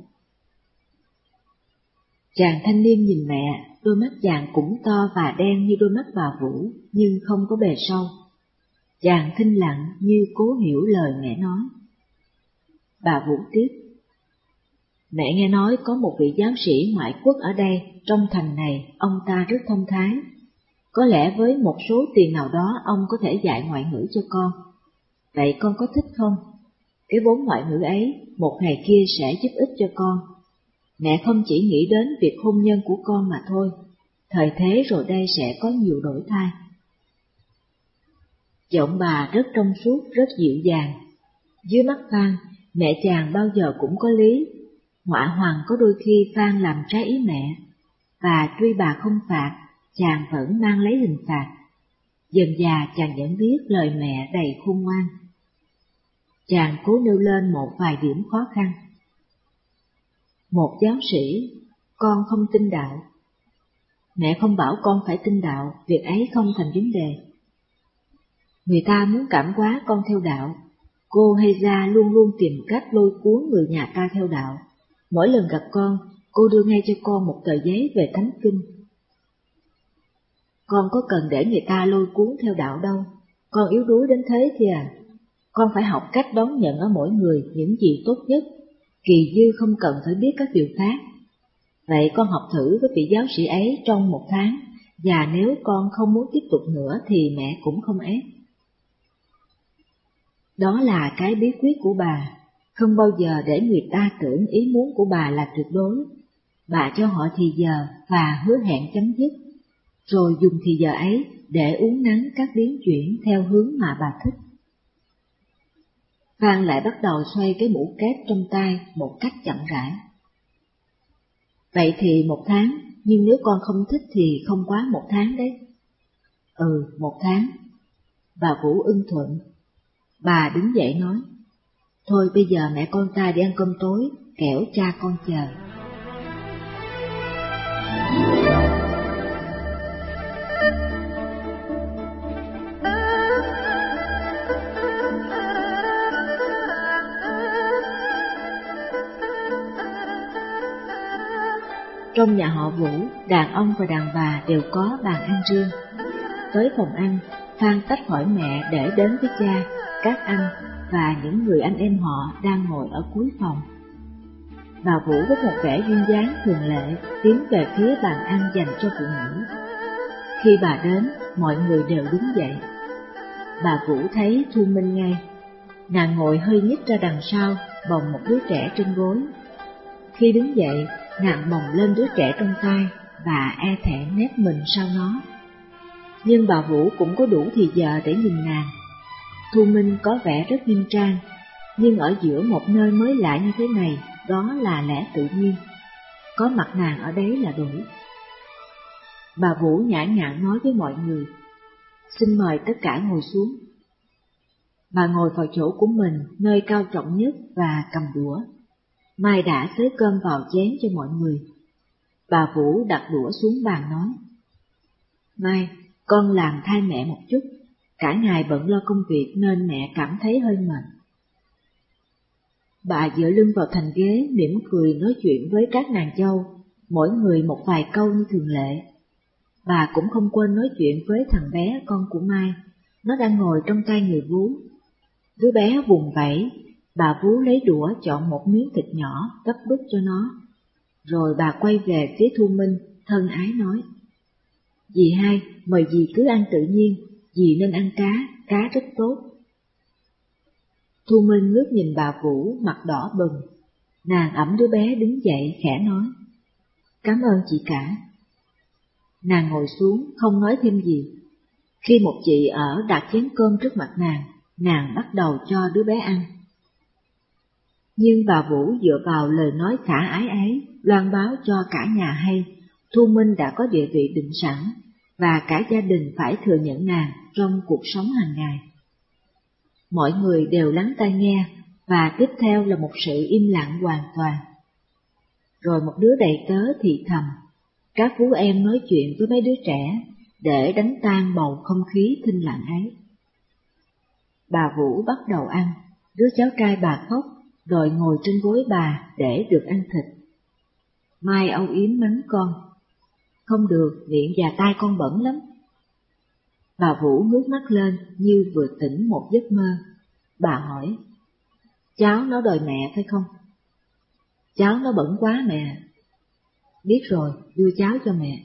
Chàng thanh niên nhìn mẹ, đôi mắt chàng cũng to và đen như đôi mắt bà Vũ, nhưng không có bề sâu. Chàng thinh lặng như cố hiểu lời mẹ nói. Bà Vũ tiếp. Mẹ nghe nói có một vị giáo sĩ ngoại quốc ở đây, trong thành này, ông ta rất thông thái. Có lẽ với một số tiền nào đó ông có thể dạy ngoại ngữ cho con. Vậy con có thích không? Cái vốn ngoại ngữ ấy, một ngày kia sẽ giúp ích cho con. Mẹ không chỉ nghĩ đến việc hôn nhân của con mà thôi, thời thế rồi đây sẽ có nhiều đổi thay. Giọng bà rất trong suốt, rất dịu dàng. Dưới mắt Phan, mẹ chàng bao giờ cũng có lý. Họa hoàng có đôi khi Phan làm trái ý mẹ, và tuy bà không phạt, chàng vẫn mang lấy hình phạt. Dần dà chàng nhận biết lời mẹ đầy khôn ngoan. Chàng cố nêu lên một vài điểm khó khăn. Một giáo sĩ, con không tin đạo. Mẹ không bảo con phải tin đạo, việc ấy không thành vấn đề. Người ta muốn cảm hóa con theo đạo, cô hay ra luôn luôn tìm cách lôi cuốn người nhà ta theo đạo. Mỗi lần gặp con, cô đưa ngay cho con một tờ giấy về Thánh Kinh. Con có cần để người ta lôi cuốn theo đạo đâu, con yếu đuối đến thế kìa. Con phải học cách đón nhận ở mỗi người những gì tốt nhất, kỳ dư không cần phải biết các điều khác. Vậy con học thử với vị giáo sĩ ấy trong 1 tháng, và nếu con không muốn tiếp tục nữa thì mẹ cũng không ép. Đó là cái bí quyết của bà, không bao giờ để người ta tưởng ý muốn của bà là tuyệt đối. Bà cho họ thì giờ và hứa hẹn chấm dứt, rồi dùng thì giờ ấy để uốn nắn các biến chuyển theo hướng mà bà thích. Phan lại bắt đầu xoay cái mũ kép trong tay một cách chậm rãi. Vậy thì 1 tháng, nhưng nếu con không thích thì không quá 1 tháng đấy. 1 tháng. Bà Vũ ưng thuận. Bà đứng dậy nói, thôi bây giờ mẹ con ta đi ăn cơm tối, kẻo cha con chờ. Trong nhà họ Vũ, đàn ông và đàn bà đều có bàn ăn riêng. Tới phòng ăn, Phan tách khỏi mẹ để đến với cha, các anh và những người anh em họ đang ngồi ở cuối phòng. Bà Vũ với một vẻ duyên dáng thường lệ tiến về phía bàn ăn dành cho phụ nữ. Khi bà đến, mọi người đều đứng dậy. Bà Vũ thấy Thu Minh ngay. Nàng ngồi hơi nhích ra đằng sau, bồng một đứa trẻ trên gối. Khi đứng dậy, nàng bồng lên đứa trẻ trong tay và e thẹn nép mình sau nó. Nhưng bà Vũ cũng có đủ thì giờ để nhìn nàng. Thu Minh có vẻ rất nghiêm trang, nhưng ở giữa một nơi mới lạ như thế này, đó là lẽ tự nhiên. Có mặt nàng ở đấy là đủ. Bà Vũ nhã nhặn nói với mọi người, xin mời tất cả ngồi xuống. Bà ngồi vào chỗ của mình, nơi cao trọng nhất và cầm đũa. Mai đã xới cơm vào chén cho mọi người. Bà Vũ đặt đũa xuống bàn nói, Mai, con làm thay mẹ một chút, cả ngày bận lo công việc nên mẹ cảm thấy hơi mệt. Bà dựa lưng vào thành ghế, mỉm cười nói chuyện với các nàng dâu, mỗi người một vài câu như thường lệ. Bà cũng không quên nói chuyện với thằng bé con của Mai, nó đang ngồi trong tay người vú. Đứa bé vùng vẫy, bà vú lấy đũa chọn một miếng thịt nhỏ gấp đút cho nó. Rồi bà quay về phía Thu Minh, thân ái nói, dì hai, mời dì cứ ăn tự nhiên, dì nên ăn cá rất tốt. Thu Minh ngước nhìn bà Vũ, mặt đỏ bừng. Nàng ẵm đứa bé đứng dậy khẽ nói, cảm ơn chị cả. Nàng ngồi xuống, không nói thêm gì. Khi một chị ở đặt chén cơm trước mặt nàng bắt đầu cho đứa bé ăn. Nhưng bà Vũ dựa vào lời nói khả ái ấy, loan báo cho cả nhà hay, Thu Minh đã có địa vị định sẵn, và cả gia đình phải thừa nhận nàng trong cuộc sống hàng ngày. Mọi người đều lắng tai nghe, và tiếp theo là một sự im lặng hoàn toàn. Rồi một đứa đầy tớ thì thầm, các vú em nói chuyện với mấy đứa trẻ, để đánh tan bầu không khí thinh lặng ấy. Bà Vũ bắt đầu ăn, đứa cháu trai bà khóc, rồi ngồi trên gối bà để được ăn thịt. Mai âu yếm mắng con, không được, miệng và tai con bẩn lắm. Bà Vũ ngước mắt lên như vừa tỉnh một giấc mơ. Bà hỏi, cháu nó đòi mẹ phải không? Cháu nó bẩn quá mẹ. Biết rồi, đưa cháu cho mẹ.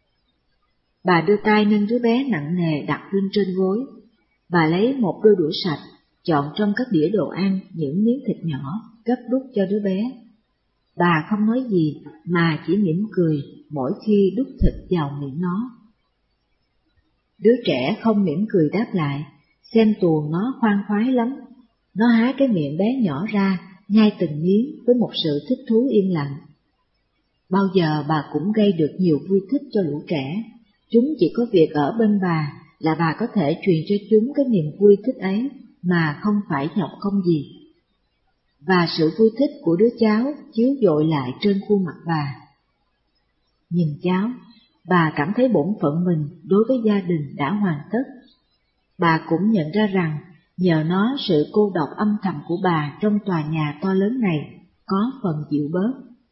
Bà đưa tay nâng đứa bé nặng nề đặt lên trên gối. Bà lấy một đôi đũa sạch, chọn trong các đĩa đồ ăn những miếng thịt nhỏ, gấp đút cho đứa bé. Bà không nói gì mà chỉ mỉm cười mỗi khi đút thịt vào miệng nó. Đứa trẻ không mỉm cười đáp lại, xem tuồng nó khoan khoái lắm. Nó há cái miệng bé nhỏ ra, nhai từng miếng với một sự thích thú yên lặng. Bao giờ bà cũng gây được nhiều vui thích cho lũ trẻ. Chúng chỉ có việc ở bên bà là bà có thể truyền cho chúng cái niềm vui thích ấy mà không phải nhọc công gì. Và sự vui thích của đứa cháu chiếu dội lại trên khuôn mặt bà. Nhìn cháu, bà cảm thấy bổn phận mình đối với gia đình đã hoàn tất. Bà cũng nhận ra rằng nhờ nó sự cô độc âm thầm của bà trong tòa nhà to lớn này có phần dịu bớt.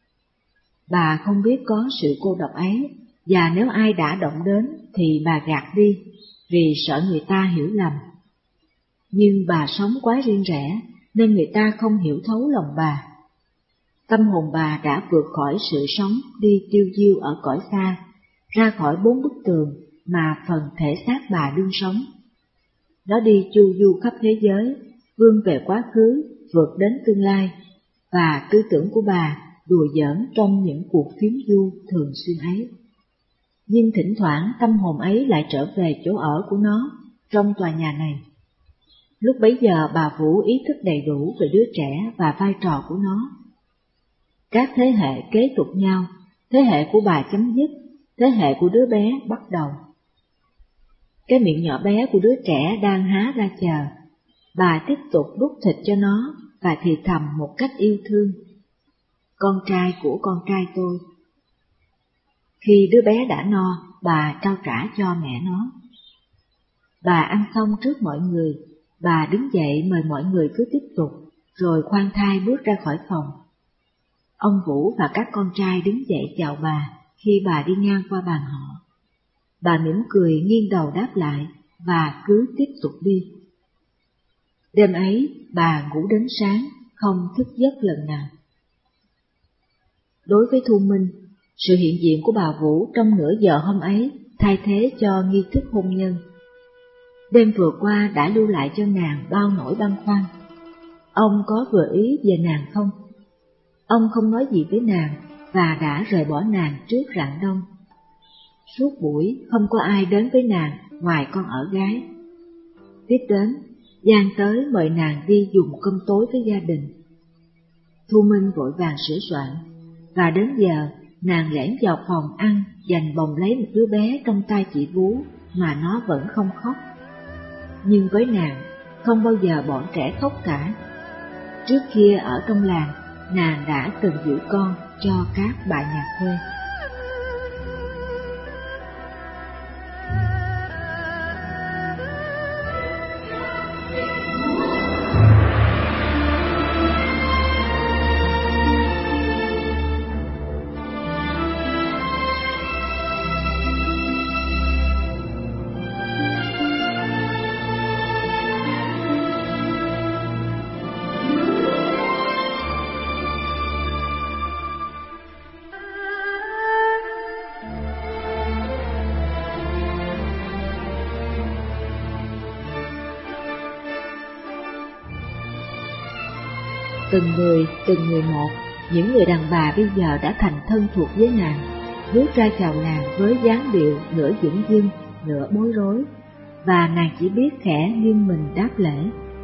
Bà không biết có sự cô độc ấy, và nếu ai đã động đến thì bà gạt đi, vì sợ người ta hiểu lầm. Nhưng bà sống quá riêng rẽ, nên người ta không hiểu thấu lòng bà. Tâm hồn bà đã vượt khỏi sự sống đi tiêu diêu ở cõi xa, ra khỏi 4 bức tường mà phần thể xác bà đương sống. Nó đi chu du khắp thế giới, vươn về quá khứ, vượt đến tương lai, và tư tưởng của bà đùa giỡn trong những cuộc phiếm du thường xuyên ấy. Nhưng thỉnh thoảng tâm hồn ấy lại trở về chỗ ở của nó trong tòa nhà này. Lúc bấy giờ bà Vũ ý thức đầy đủ về đứa trẻ và vai trò của nó. Các thế hệ kế tục nhau, thế hệ của bà chấm dứt, thế hệ của đứa bé bắt đầu. Cái miệng nhỏ bé của đứa trẻ đang há ra chờ, bà tiếp tục đút thịt cho nó và thì thầm một cách yêu thương: con trai của con trai tôi. Khi đứa bé đã no, bà trao trả cho mẹ nó. Bà ăn xong trước mọi người, bà đứng dậy mời mọi người cứ tiếp tục, rồi khoan thai bước ra khỏi phòng. Ông Vũ và các con trai đứng dậy chào bà khi bà đi ngang qua bàn họ. Bà mỉm cười nghiêng đầu đáp lại và cứ tiếp tục đi. Đêm ấy bà ngủ đến sáng, không thức giấc lần nào. Đối với Thu Minh, sự hiện diện của bà Vũ trong nửa giờ hôm ấy thay thế cho nghi thức hôn nhân. Đêm vừa qua đã lưu lại cho nàng bao nỗi băn khoăn. Ông có vừa ý về nàng không? Ông không nói gì với nàng và đã rời bỏ nàng trước rạng đông. Suốt buổi không có ai đến với nàng ngoài con ở gái. Tiếp đến, Giang tới mời nàng đi dùng cơm tối với gia đình. Thu Minh vội vàng sửa soạn, và đến giờ nàng lẻn vào phòng ăn giành bồng lấy một đứa bé trong tay chị Vú mà nó vẫn không khóc. Nhưng với nàng, không bao giờ bọn trẻ khóc cả. Trước kia ở trong làng, nàng đã từng giữ con cho các bà nhà quê. Từng người một, những người đàn bà bây giờ đã thành thân thuộc với nàng, bước ra chào nàng với dáng điệu nửa dửng dưng, nửa bối rối, và nàng chỉ biết khẽ nghiêng mình đáp lễ.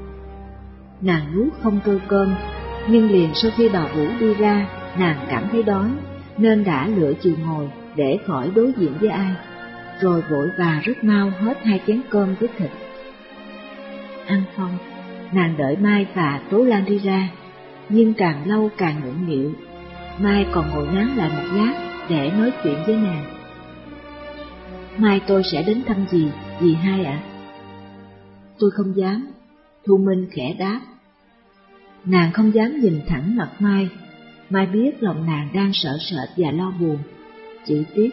Nàng nuốt không trôi cơm, nhưng liền sau khi bà Vũ đi ra, nàng cảm thấy đói, nên đã lựa chịu ngồi để khỏi đối diện với ai, rồi vội và rất mau hết 2 chén cơm với thịt. Ăn xong, nàng đợi Mai và Tố Lan đi ra, nhưng càng lâu càng nũng nịu. Mai còn ngồi nán lại một lát để nói chuyện với nàng. Mai tôi sẽ đến thăm dì hai ạ. Tôi không dám, Thu Minh khẽ đáp. Nàng không dám nhìn thẳng mặt Mai. Mai biết lòng nàng đang sợ sệt và lo buồn. Chỉ tiếc.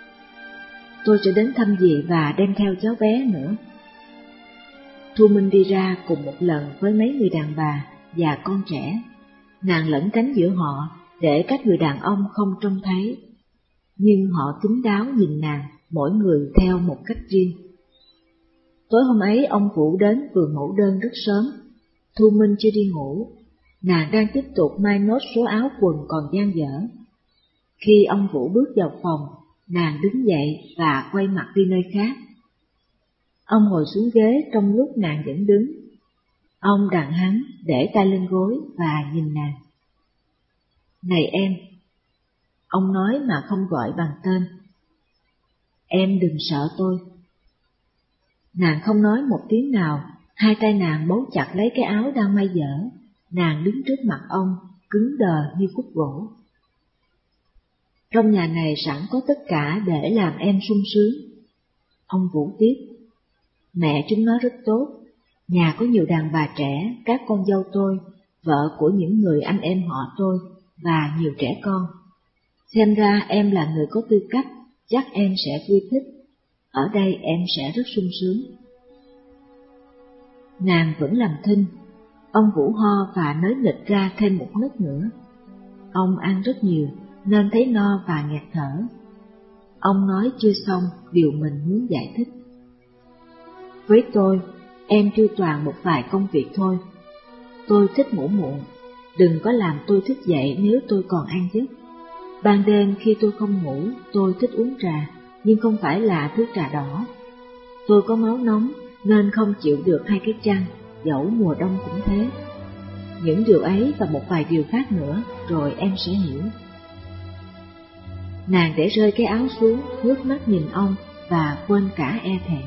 Tôi sẽ đến thăm dì và đem theo cháu bé nữa. Thu Minh đi ra cùng một lần với mấy người đàn bà và con trẻ. Nàng lẩn tránh giữa họ để các người đàn ông không trông thấy, nhưng họ kín đáo nhìn nàng, mỗi người theo một cách riêng. Tối hôm ấy ông Vũ đến vườn mẫu đơn rất sớm. Thu Minh chưa đi ngủ, nàng đang tiếp tục may nốt số áo quần còn dang dở. Khi ông Vũ bước vào phòng, nàng đứng dậy và quay mặt đi nơi khác. Ông ngồi xuống ghế trong lúc nàng vẫn đứng. Ông đặng hắn để tay lên gối và nhìn nàng. Này em, ông nói mà không gọi bằng tên. Em đừng sợ tôi. Nàng không nói một tiếng nào, 2 tay nàng bấu chặt lấy cái áo đang may dở. Nàng đứng trước mặt ông, cứng đờ như khúc gỗ. Trong nhà này sẵn có tất cả để làm em sung sướng. Ông Vũ tiếp. Mẹ chúng nó rất tốt. Nhà có nhiều đàn bà trẻ, các con dâu tôi, vợ của những người anh em họ tôi, và nhiều trẻ con. Xem ra em là người có tư cách, chắc em sẽ vui thích. Ở đây em sẽ rất sung sướng. Nàng vẫn làm thinh. Ông Vũ ho và nới nghịch ra thêm một nấc nữa. Ông ăn rất nhiều nên thấy no và nghẹt thở. Ông nói chưa xong điều mình muốn giải thích. Với tôi, em chưa toàn một vài công việc thôi. Tôi thích ngủ muộn, đừng có làm tôi thức dậy nếu tôi còn ăn giấc. Ban đêm khi tôi không ngủ, tôi thích uống trà, nhưng không phải là thứ trà đỏ. Tôi có máu nóng nên không chịu được 2 cái chăn, dẫu mùa đông cũng thế. Những điều ấy và một vài điều khác nữa, rồi em sẽ hiểu. Nàng để rơi cái áo xuống, ngước mắt nhìn ông và quên cả e thẹn.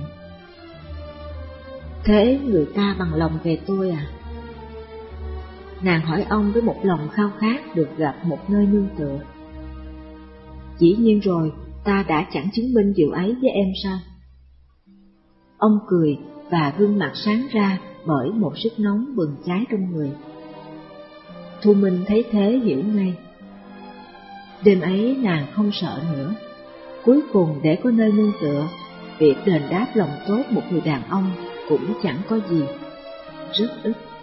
Thế người ta bằng lòng về tôi à? Nàng hỏi ông với một lòng khao khát được gặp một nơi nương tựa. Dĩ nhiên rồi, ta đã chẳng chứng minh điều ấy với em sao? Ông cười và gương mặt sáng ra bởi một sức nóng bừng cháy trong người. Thu Minh thấy thế hiểu ngay. Đêm ấy nàng không sợ nữa. Cuối cùng để có nơi nương tựa, việc đền đáp lòng tốt một người đàn ông cũng chẳng có gì, rất ít.